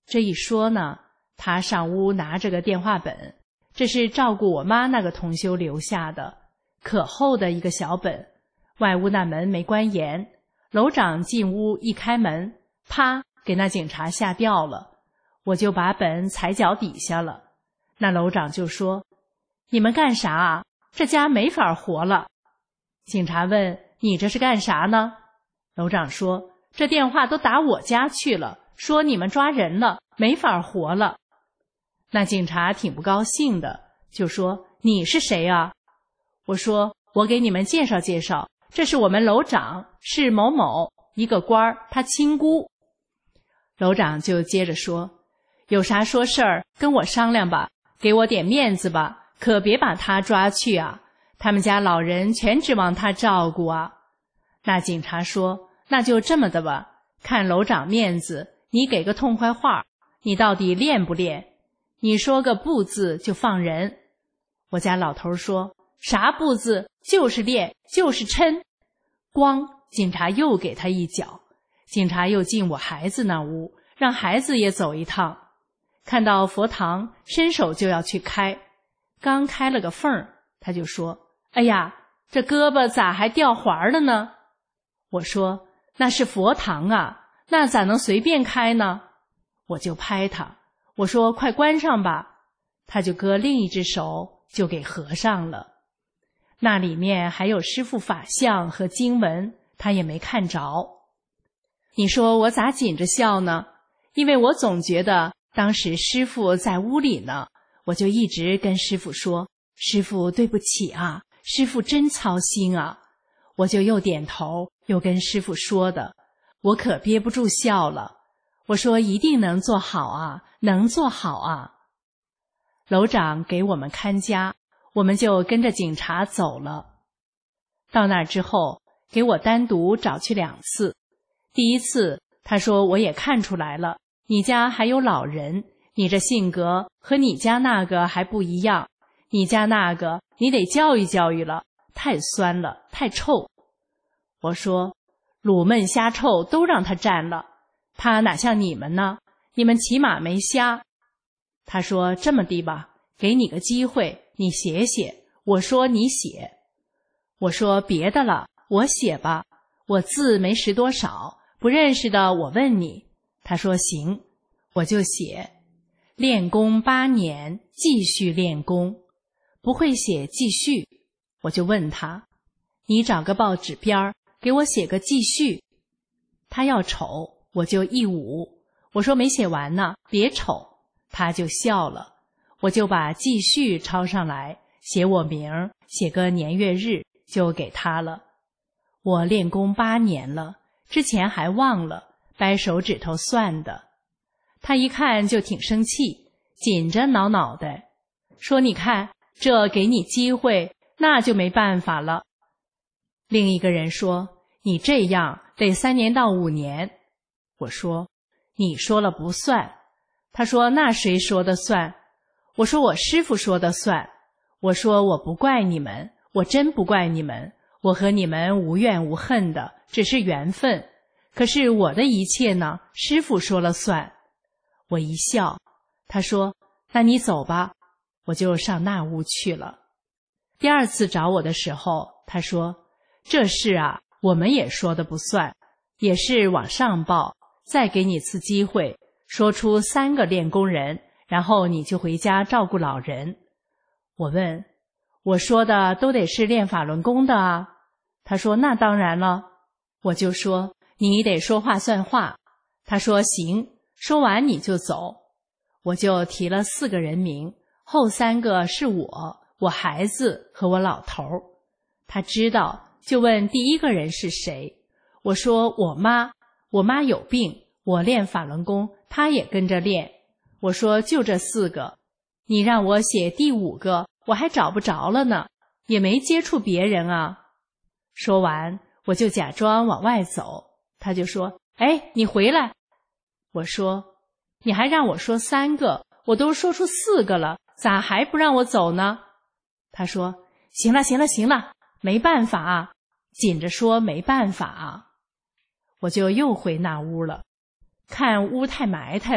这一说呢，他上屋拿着个电话本，这是照顾我妈那个同修留下的，可厚的一个小本。外屋那门没关严，楼长进屋一开门，啪，给那警察吓掉了。我就把本踩脚底下了。那楼长就说：“你们干啥啊？这家没法活了。”警察问：“你这是干啥呢？”楼长说：“这电话都打我家去了，说你们抓人了，没法活了。”那警察挺不高兴的，就说：“你是谁啊？”我说：“我给你们介绍介绍，这是我们楼长，是某某一个官儿，他亲姑。”楼长就接着说：“有啥说事儿跟我商量吧，给我点面子吧，可别把他抓去啊，他们家老人全指望他照顾啊。”那警察说：“那就这么的吧，看楼长面子，你给个痛快话，你到底练不练？你说个不字就放人。”我家老头说：“啥不字？就是练，就是抻。”咣，警察又给他一脚。警察又进我孩子那屋，让孩子也走一趟。看到佛堂，伸手就要去开，刚开了个缝儿，他就说：“哎呀，这胳膊咋还掉环了呢？”我说：“那是佛堂啊，那咋能随便开呢？”我就拍他，我说：“快关上吧。”他就搁另一只手就给合上了。那里面还有师父法相和经文，他也没看着。你说我咋紧着笑呢？因为我总觉得当时师父在屋里呢，我就一直跟师父说：“师父对不起啊，师父真操心啊。”我就又点头又跟师父说的，我可憋不住笑了。我说：“一定能做好啊，能做好啊。”楼长给我们看家，我们就跟着警察走了。到那儿之后，给我单独找去2次。第一次，他说：“我也看出来了，你家还有老人，你这性格和你家那个还不一样，你家那个你得教育教育了，太酸了，太臭。”我说：“卤焖虾臭都让他占了，他哪像你们呢？你们起码没虾。”他说：“这么地吧，给你个机会，你写写。”我说：“你写。”我说：“别的了，我写吧，我字没识多少，不认识的我问你。”他说：“行。”我就写：“练功8年，继续练功。”不会写继续，我就问他：“你找个报纸边给我写个继续。”他要瞅，我就一捂，我说：“没写完呢，别瞅。”他就笑了。我就把继续抄上来，写我名，写个年月日，就给他了。我练功8年了，之前还忘了，掰手指头算的。他一看就挺生气，紧着挠脑袋，说：“你看，这给你机会，那就没办法了。”另一个人说：“你这样得3年到5年。”我说：“你说了不算。”他说：“那谁说的算？”我说：“我师父说的算。”我说：“我不怪你们，我真不怪你们，我和你们无怨无恨的，只是缘分。可是我的一切呢，师父说了算。”我一笑，他说：“那你走吧。”我就上那屋去了。第2次找我的时候，他说：“这事啊，我们也说的不算，也是往上报，再给你次机会，说出3个练功人，然后你就回家照顾老人。”我问：“我说的都得是练法轮功的啊？”他说：“那当然了。”我就说：“你得说话算话。”他说：“行，说完你就走。”我就提了4个人名，后3个是我孩子和我老头。他知道，就问第1个人是谁。我说：“我妈，我妈有病，我练法轮功，她也跟着练。”我说：“就这4个，你让我写第5个，我还找不着了呢，也没接触别人啊。”说完，我就假装往外走。他就说：“哎，你回来。”我说：“你还让我说3个，我都说出4个了，咋还不让我走呢？”他说：“行了行了行了，没办法啊。”紧着说没办法啊。我就又回那屋了，看屋太埋汰了，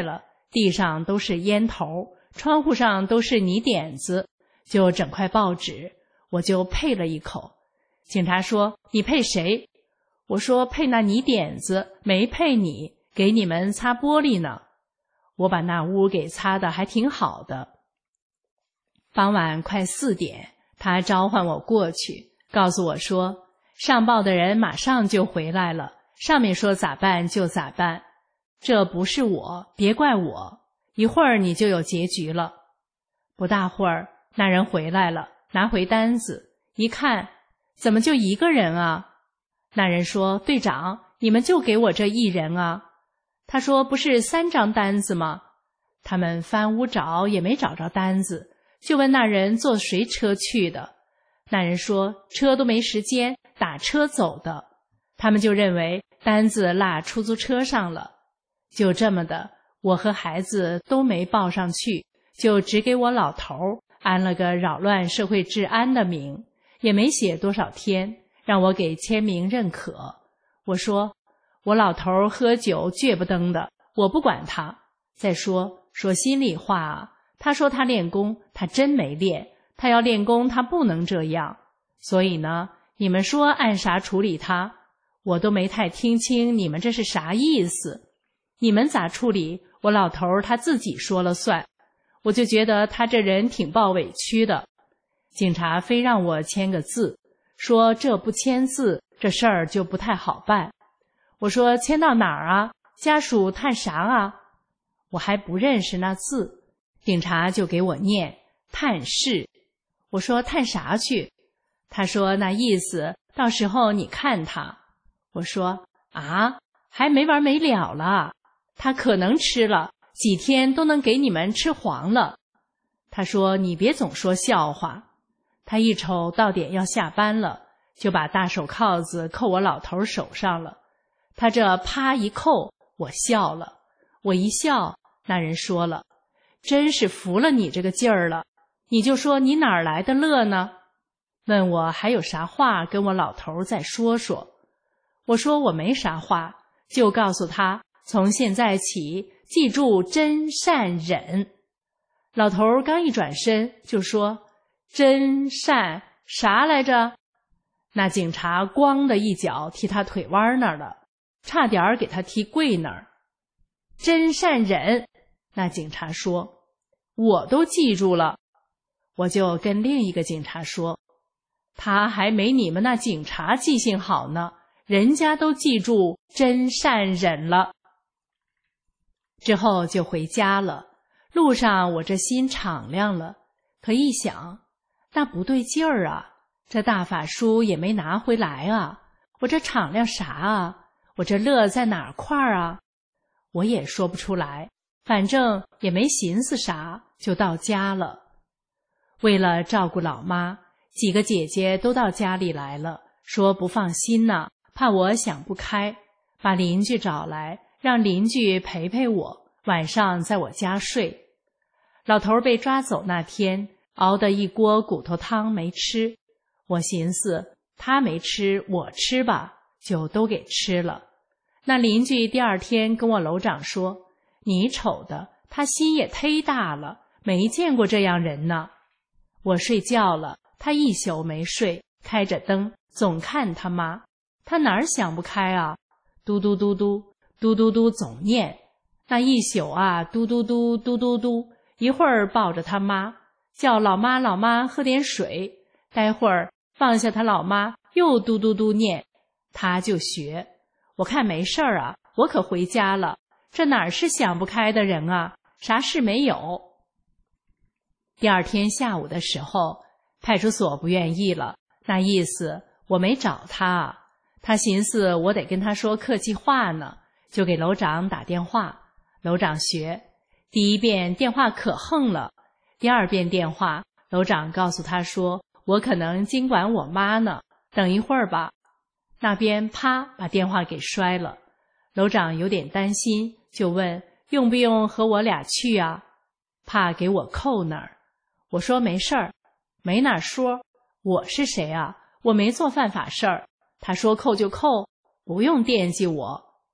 地上都是烟头，窗户上都是泥点子，就整块报纸，我就配了一口。警察说：你配谁？我说配那泥点子，没配你，给你们擦玻璃呢。我把那屋给擦得还挺好的。傍晚快4点，他召唤我过去，告诉我说，上报的人马上就回来了，上面说咋办就咋办，这不是我，别怪我，一会儿你就有结局了。不大会儿，那人回来了，拿回单子，一看，怎么就一个人啊？那人说，队长，你们就给我这1人啊。他说，不是3张单子吗？他们翻屋找也没找着单子，就问那人坐谁车去的。那人说，车都没时间，打车走的。他们就认为单子落出租车上了。就这么的，我和孩子都没报上去，就只给我老头安了个扰乱社会治安的名，也没写多少天，让我给签名认可。我说，我老头喝酒倔不登的，我不管他。再说心里话啊，他说他练功，他真没练，他要练功他不能这样。所以呢，你们说按啥处理他，我都没太听清你们这是啥意思。你们咋处理，我老头他自己说了算。我就觉得他这人挺抱委屈的。警察非让我签个字，说这不签字，这事儿就不太好办。我说签到哪儿啊？家属探啥啊？我还不认识那字，警察就给我念探视。我说探啥去？他说那意思，到时候你看他。我说啊，还没完没了了，他可能吃了，几天都能给你们吃黄了。他说你别总说笑话。他一瞅到点要下班了，就把大手铐子扣我老头手上了。他这啪一扣，我笑了。我一笑，那人说了，真是服了你这个劲儿了，你就说你哪儿来的乐呢？问我还有啥话跟我老头再说说。我说我没啥话，就告诉他从现在起记住真善忍。老头刚一转身就说，真善啥来着？那警察咣的一脚踢他腿弯那儿了，差点给他踢跪那儿。真善忍，那警察说，我都记住了。我就跟另一个警察说，他还没你们那警察记性好呢，人家都记住真善忍了。之后就回家了，路上我这心敞亮了，可一想，那不对劲儿啊，这大法书也没拿回来啊，我这敞亮啥啊？我这乐在哪儿块儿啊？我也说不出来，反正也没寻思啥，就到家了。为了照顾老妈，几个姐姐都到家里来了，说不放心呢，怕我想不开，把邻居找来，让邻居陪陪我，晚上在我家睡。老头被抓走那天，熬的一锅骨头汤没吃，我寻思他没吃我吃吧，就都给吃了。那邻居第二天跟我楼长说，你瞅的他心也忒大了，没见过这样人呢。我睡觉了，他一宿没睡，开着灯总看他妈，他哪儿想不开啊，嘟嘟嘟嘟嘟嘟嘟总念，那一宿啊嘟嘟嘟嘟嘟嘟，一会儿抱着他妈叫老妈老妈喝点水，待会儿放下他老妈又嘟嘟嘟念，他就学。我看没事儿啊，我可回家了，这哪是想不开的人啊，啥事没有。第二天下午的时候，派出所不愿意了，那意思我没找他啊，他寻思我得跟他说客气话呢，就给楼长打电话。楼长学，第一遍电话可横了，第二遍电话楼长告诉他说，我可能经管我妈呢，等一会儿吧。那边啪把电话给摔了，楼长有点担心，就问用不用和我俩去啊，怕给我扣那儿。我说没事儿，没哪说，我是谁啊，我没做犯法事儿，他说扣就扣，不用惦记我。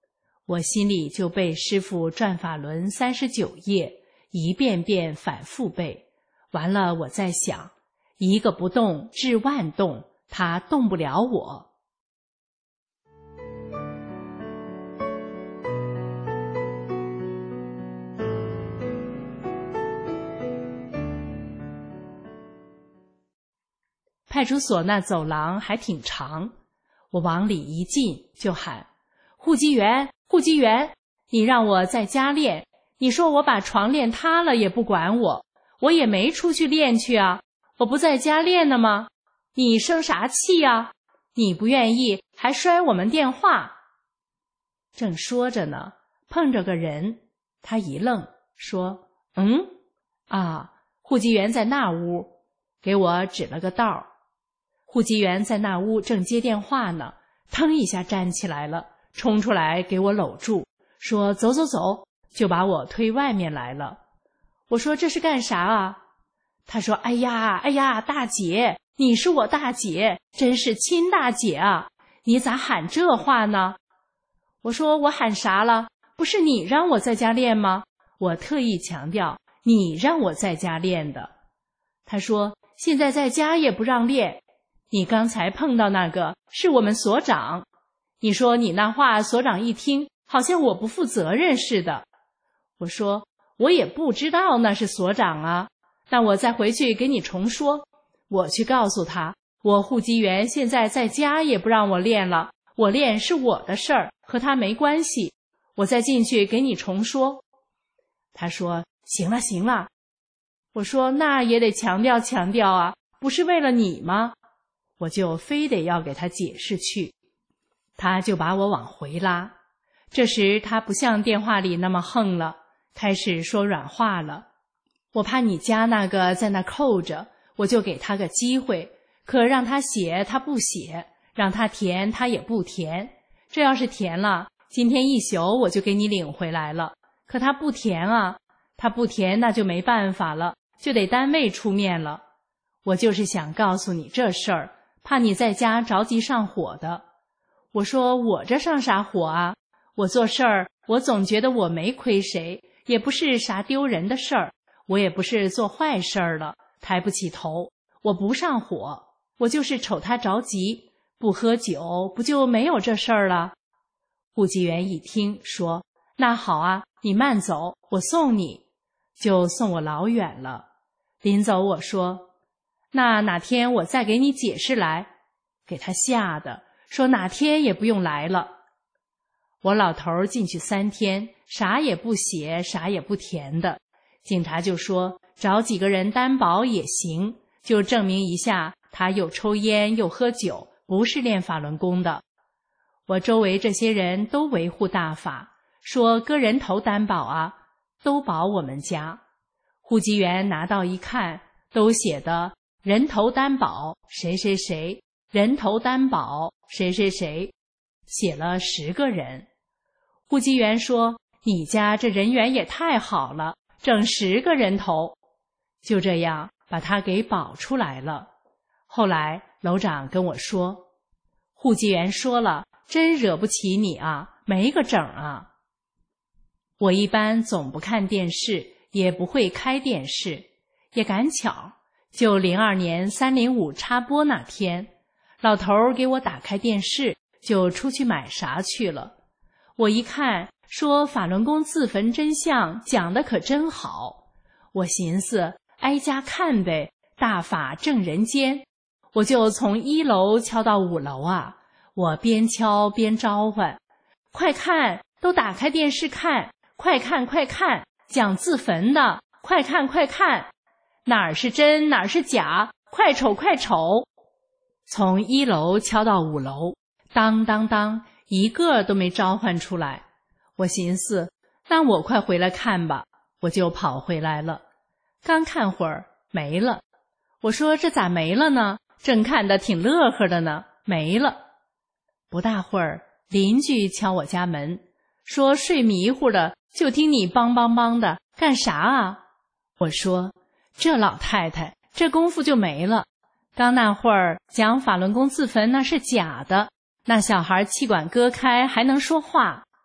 我心里就背师父转法轮39页，一遍遍反复背。完了，我在想，一个不动治万动，他动不了我。派出所那走廊还挺长，我往里一进就喊：户籍员，户籍员，你让我在家练，你说我把床练塌了也不管我，我也没出去练去啊，我不在家练呢吗？你生啥气呀？你不愿意还摔我们电话。正说着呢，碰着个人，他一愣，说：户籍员在那屋，给我指了个道。户籍员在那屋正接电话呢，腾一下站起来了，冲出来给我搂住，说走走走，就把我推外面来了。我说这是干啥啊？他说哎呀，大姐，你是我大姐，真是亲大姐啊，你咋喊这话呢？我说我喊啥了？不是你让我在家练吗？我特意强调你让我在家练的。他说现在在家也不让练，你刚才碰到那个是我们所长，你说你那话所长一听好像我不负责任似的。我说我也不知道那是所长啊，那我再回去给你重说，我去告诉他，我户籍员现在在家也不让我练了，我练是我的事儿，和他没关系，我再进去给你重说。他说行了行了。我说那也得强调强调啊，不是为了你吗？我就非得要给他解释去，他就把我往回拉。这时他不像电话里那么横了，开始说软话了。我怕你家那个在那扣着，我就给他个机会，可让他写他不写，让他填他也不填。这要是填了，今天一宿我就给你领回来了。可他不填啊，他不填那就没办法了，就得单位出面了。我就是想告诉你这事儿，怕你在家着急上火的。我说我这上啥火啊？我做事儿，我总觉得我没亏谁，也不是啥丢人的事儿，我也不是做坏事儿了，抬不起头，我不上火，我就是瞅他着急，不喝酒不就没有这事儿了。户籍员一听说，那好啊，你慢走，我送你，就送我老远了。临走我说，那哪天我再给你解释来，给他吓得说哪天也不用来了。我老头进去3天，啥也不写，啥也不填的。警察就说找几个人担保也行，就证明一下他又抽烟又喝酒，不是练法轮功的。我周围这些人都维护大法，说搁人头担保啊，都保我们家。户籍员拿到一看，都写的人头担保谁谁谁，人头担保谁谁谁，写了10个人。户籍员说你家这人缘也太好了，整10个人头。就这样把他给保出来了。后来楼长跟我说，户籍员说了，真惹不起你啊，没个整啊。我一般总不看电视，也不会开电视，也赶巧就02年305插播那天，老头给我打开电视，就出去买啥去了。我一看说法轮功自焚真相讲得可真好，我寻思挨家看呗，大法正人间。我就从1楼敲到5楼啊，我边敲边召唤，快看，都打开电视看，快看快看，讲自焚的，快看快看，哪儿是真哪儿是假，快瞅快瞅。从1楼敲到5楼，当当当，一个都没召唤出来。我寻思那我快回来看吧，我就跑回来了。刚看会儿没了，我说这咋没了呢？正看得挺乐呵的呢，没了。不大会儿邻居敲我家门，说睡迷糊了，就听你梆梆梆的，干啥啊？我说这老太太这功夫就没了，刚那会儿讲法轮功自焚那是假的，那小孩气管割开还能说话。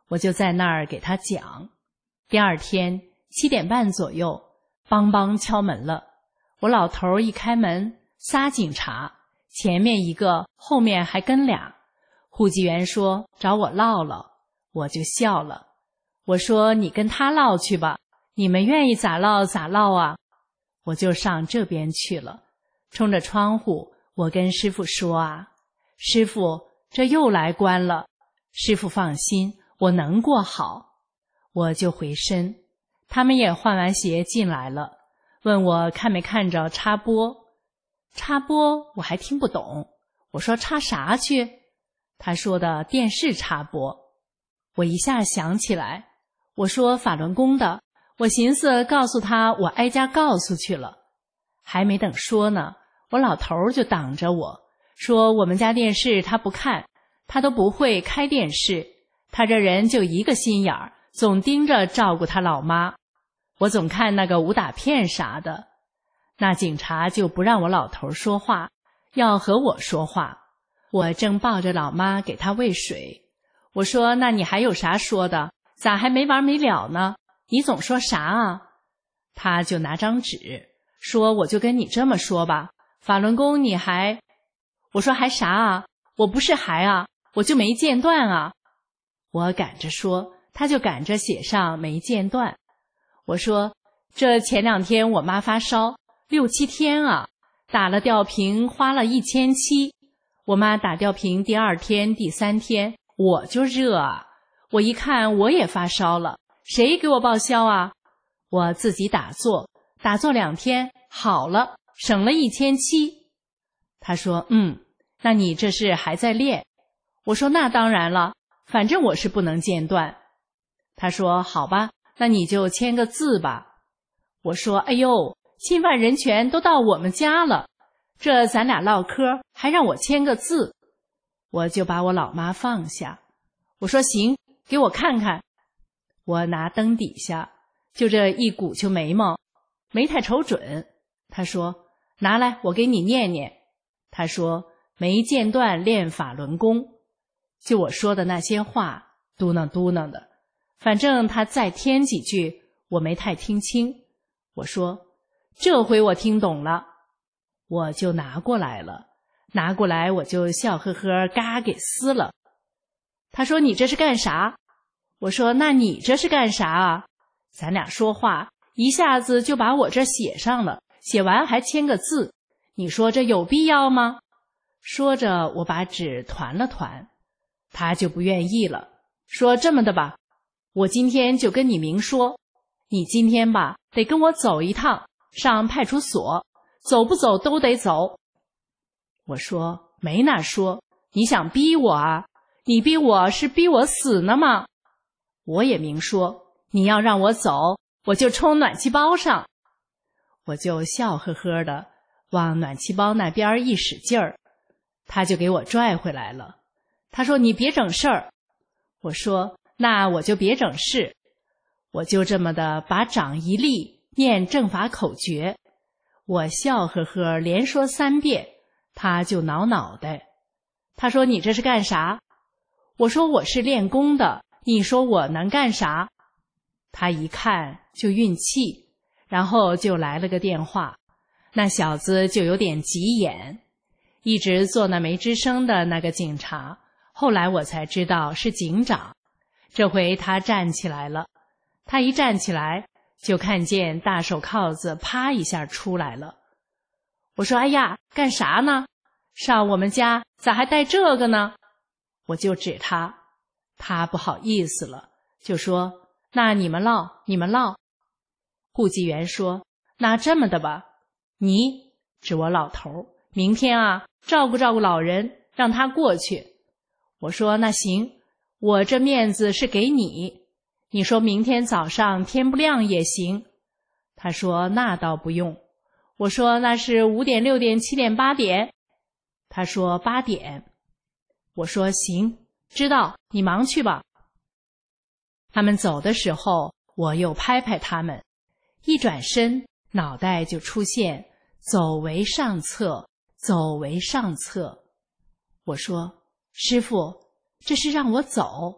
我就在那儿给他讲。第二天7点半左右，梆梆敲门了。我老头一开门，3警察，前面1个，后面还跟俩。户籍员说找我唠唠，我就笑了。我说你跟他唠去吧，你们愿意咋唠咋唠啊。我就上这边去了，冲着窗户，我跟师傅说啊，师傅，这又来关了。师傅放心，我能过好。我就回身，他们也换完鞋进来了，问我看没看着插播。插播我还听不懂，我说插啥去？他说的电视插播。我一下想起来，我说法轮功的，我寻思告诉他我挨家告诉去了。还没等说呢，我老头就挡着我，说我们家电视他不看，他都不会开电视，他这人就一个心眼儿，总盯着照顾他老妈。我总看那个武打片啥的。那警察就不让我老头说话，要和我说话。我正抱着老妈给他喂水，我说那你还有啥说的？咋还没完没了呢？你总说啥啊？他就拿张纸说，我就跟你这么说吧，法轮功你还……我说还啥啊？我不是还啊，我就没间断啊。我赶着说，他就赶着写上没间断。我说这前2天我妈发烧6、7天啊，打了吊瓶花了1700。我妈打吊瓶第2天第3天我就热啊，我一看我也发烧了，谁给我报销啊？我自己打坐2天好了，省了1700。他说那你这是还在练？我说那当然了，反正我是不能间断。他说好吧，那你就签个字吧。我说哎呦，侵犯人权都到我们家了，这咱俩唠嗑还让我签个字。我就把我老妈放下，我说行，给我看看。我拿灯底下就这一鼓秋眉毛，没太瞅准。他说拿来我给你念念。他说没间断练法轮功。就我说的那些话嘟囔嘟囔的，反正他再添几句我没太听清。我说这回我听懂了。我就拿过来了，拿过来我就笑呵呵嘎给撕了。他说你这是干啥？我说那你这是干啥啊？咱俩说话一下子就把我这写上了，写完还签个字，你说这有必要吗？说着我把纸团了团，他就不愿意了，说这么的吧，我今天就跟你明说，你今天吧得跟我走一趟，上派出所，走不走都得走。我说没那说，你想逼我啊？你逼我是逼我死呢吗？我也明说，你要让我走，我就冲暖气包上。我就笑呵呵的往暖气包那边一使劲儿，他就给我拽回来了。他说你别整事儿。我说那我就别整事。我就这么的把掌一立，念正法口诀。我笑呵呵连说3遍，他就挠脑袋。他说你这是干啥？我说我是练功的，你说我能干啥？他一看就运气，然后就来了个电话。那小子就有点急眼，一直做那没吱声的那个警察，后来我才知道是警长。这回他站起来了，他一站起来就看见大手铐子啪一下出来了。我说哎呀，干啥呢？上我们家咋还带这个呢？我就指他，他不好意思了，就说那你们唠，你们唠。户籍员说那这么的吧，你指我老头，明天啊照顾照顾老人，让他过去。我说那行，我这面子是给你，你说明天早上天不亮也行。他说那倒不用。我说那是5点、6点、7点、8点。他说8点。我说行，知道，你忙去吧。他们走的时候，我又拍拍他们，一转身，脑袋就出现走为上策，走为上策。我说师父，这是让我走，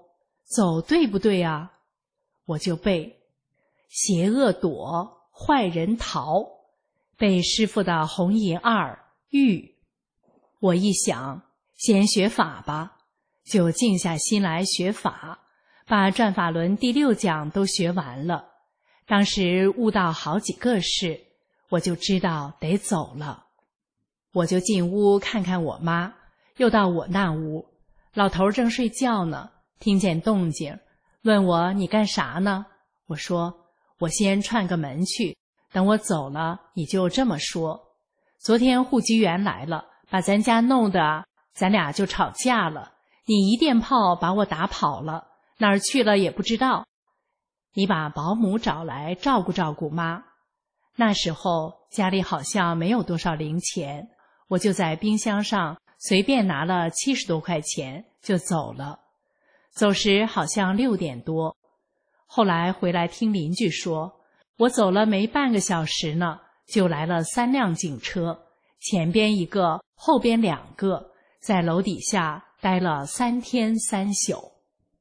走对不对啊？我就背：邪恶躲，坏人逃，背师父的红银二玉。我一想，先学法吧，就静下心来学法，把转法轮第6讲都学完了。当时悟到好几个事，我就知道得走了。我就进屋看看我妈，又到我那屋，老头正睡觉呢，听见动静，问我你干啥呢？我说我先串个门去，等我走了你就这么说。昨天户籍员来了，把咱家弄得咱俩就吵架了，你一电炮把我打跑了，哪儿去了也不知道。你把保姆找来照顾照顾妈。那时候家里好像没有多少零钱，我就在冰箱上随便拿了70多块钱就走了。走时好像6点多。后来回来听邻居说，我走了没半个小时呢，就来了3辆警车，前边1个，后边2个，在楼底下待了3天3宿。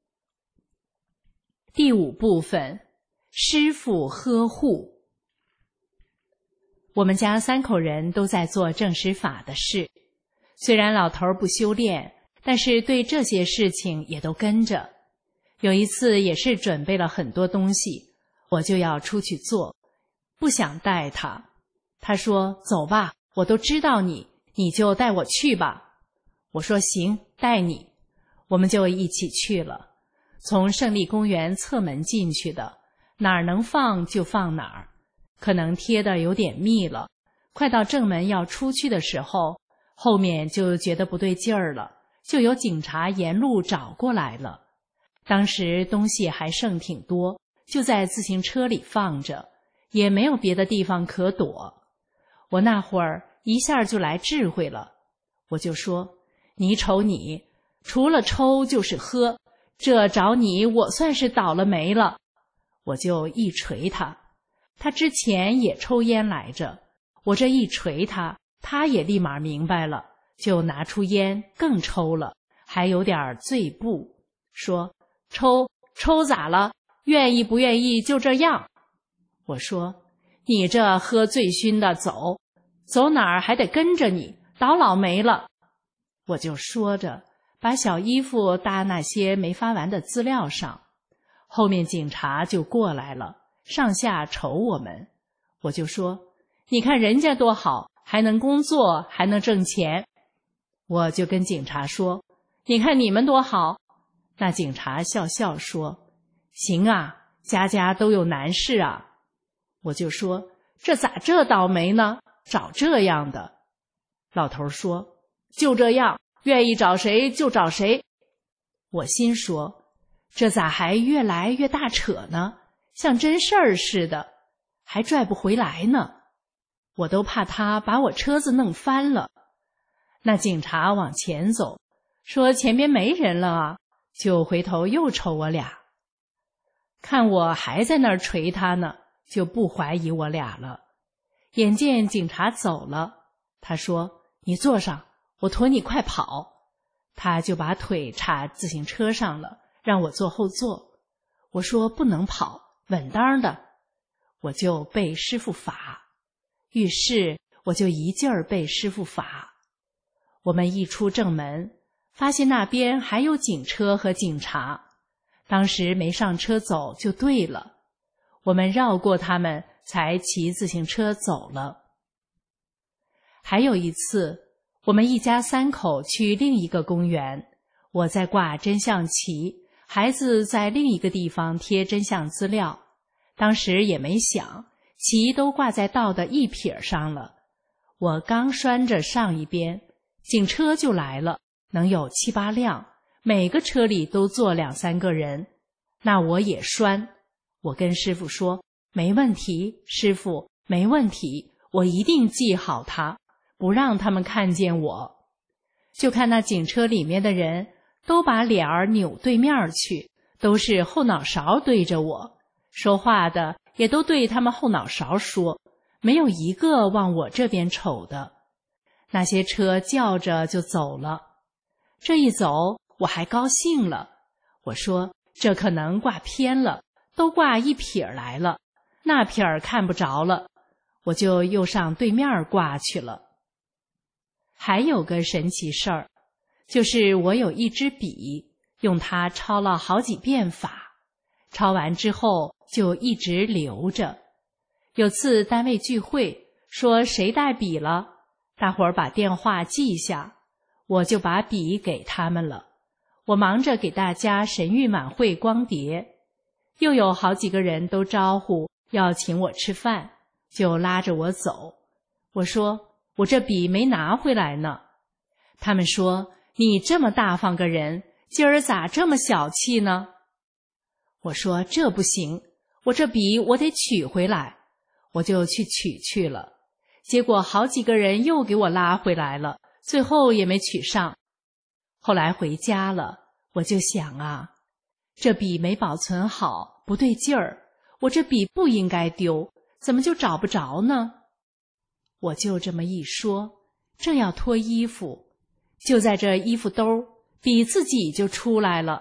第5部分，师父呵护。我们家3口人都在做正实法的事，虽然老头不修炼，但是对这些事情也都跟着。有一次也是准备了很多东西，我就要出去做，不想带他。他说走吧，我都知道你就带我去吧。我说行，带你。我们就一起去了。从胜利公园侧门进去的，哪儿能放就放哪儿，可能贴得有点密了。快到正门要出去的时候，后面就觉得不对劲儿了，就有警察沿路找过来了。当时东西还剩挺多，就在自行车里放着，也没有别的地方可躲。我那会儿一下就来智慧了，我就说，你瞅你，除了抽就是喝，这找你我算是倒了霉了。我就一捶他，他之前也抽烟来着，我这一捶他，他也立马明白了，就拿出烟更抽了，还有点醉步，说抽咋了？愿意不愿意就这样。我说你这喝醉醺的走哪儿还得跟着你，倒老霉了。我就说着把小衣服搭那些没发完的资料上，后面警察就过来了，上下瞅我们。我就说你看人家多好，还能工作，还能挣钱。我就跟警察说，你看你们多好。那警察笑笑说，行啊，家家都有难事啊。我就说这咋这倒霉呢，找这样的。老头说就这样，愿意找谁就找谁。我心说这咋还越来越大扯呢，像真事儿似的，还拽不回来呢。我都怕他把我车子弄翻了。那警察往前走，说前边没人了啊，就回头又瞅我俩。看我还在那儿捶他呢，就不怀疑我俩了。眼见警察走了，他说你坐上，我驮你快跑。他就把腿插自行车上了，让我坐后座。我说不能跑，稳当的。我就背师父法，于是我就一劲儿背师父法。我们一出正门，发现那边还有警车和警察，当时没上车走就对了。我们绕过他们，才骑自行车走了。还有一次，我们一家3口去另一个公园，我在挂真相旗，孩子在另一个地方贴真相资料。当时也没想，旗都挂在道的一撇上了。我刚拴着上一边，警车就来了，能有7、8辆，每个车里都坐2、3个人。那我也拴。我跟师父说，没问题，师父，没问题，我一定记好他，不让他们看见我。就看那警车里面的人都把脸儿扭对面去，都是后脑勺对着我，说话的也都对他们后脑勺说，没有一个往我这边瞅的。那些车叫着就走了。这一走我还高兴了，我说这可能挂偏了，都挂一撇来了，那撇儿看不着了，我就又上对面挂去了。还有个神奇事儿，就是我有一支笔，用它抄了好几遍法，抄完之后就一直留着。有次单位聚会，说谁带笔了，大伙儿把电话记下，我就把笔给他们了。我忙着给大家神谕晚会光碟，又有好几个人都招呼要请我吃饭，就拉着我走。我说我这笔没拿回来呢。他们说你这么大方个人，今儿咋这么小气呢？我说这不行，我这笔我得取回来，我就去取去了。结果好几个人又给我拉回来了，最后也没取上。后来回家了，我就想啊，这笔没保存好，不对劲儿，我这笔不应该丢，怎么就找不着呢？我就这么一说，正要脱衣服，就在这衣服兜，笔自己就出来了。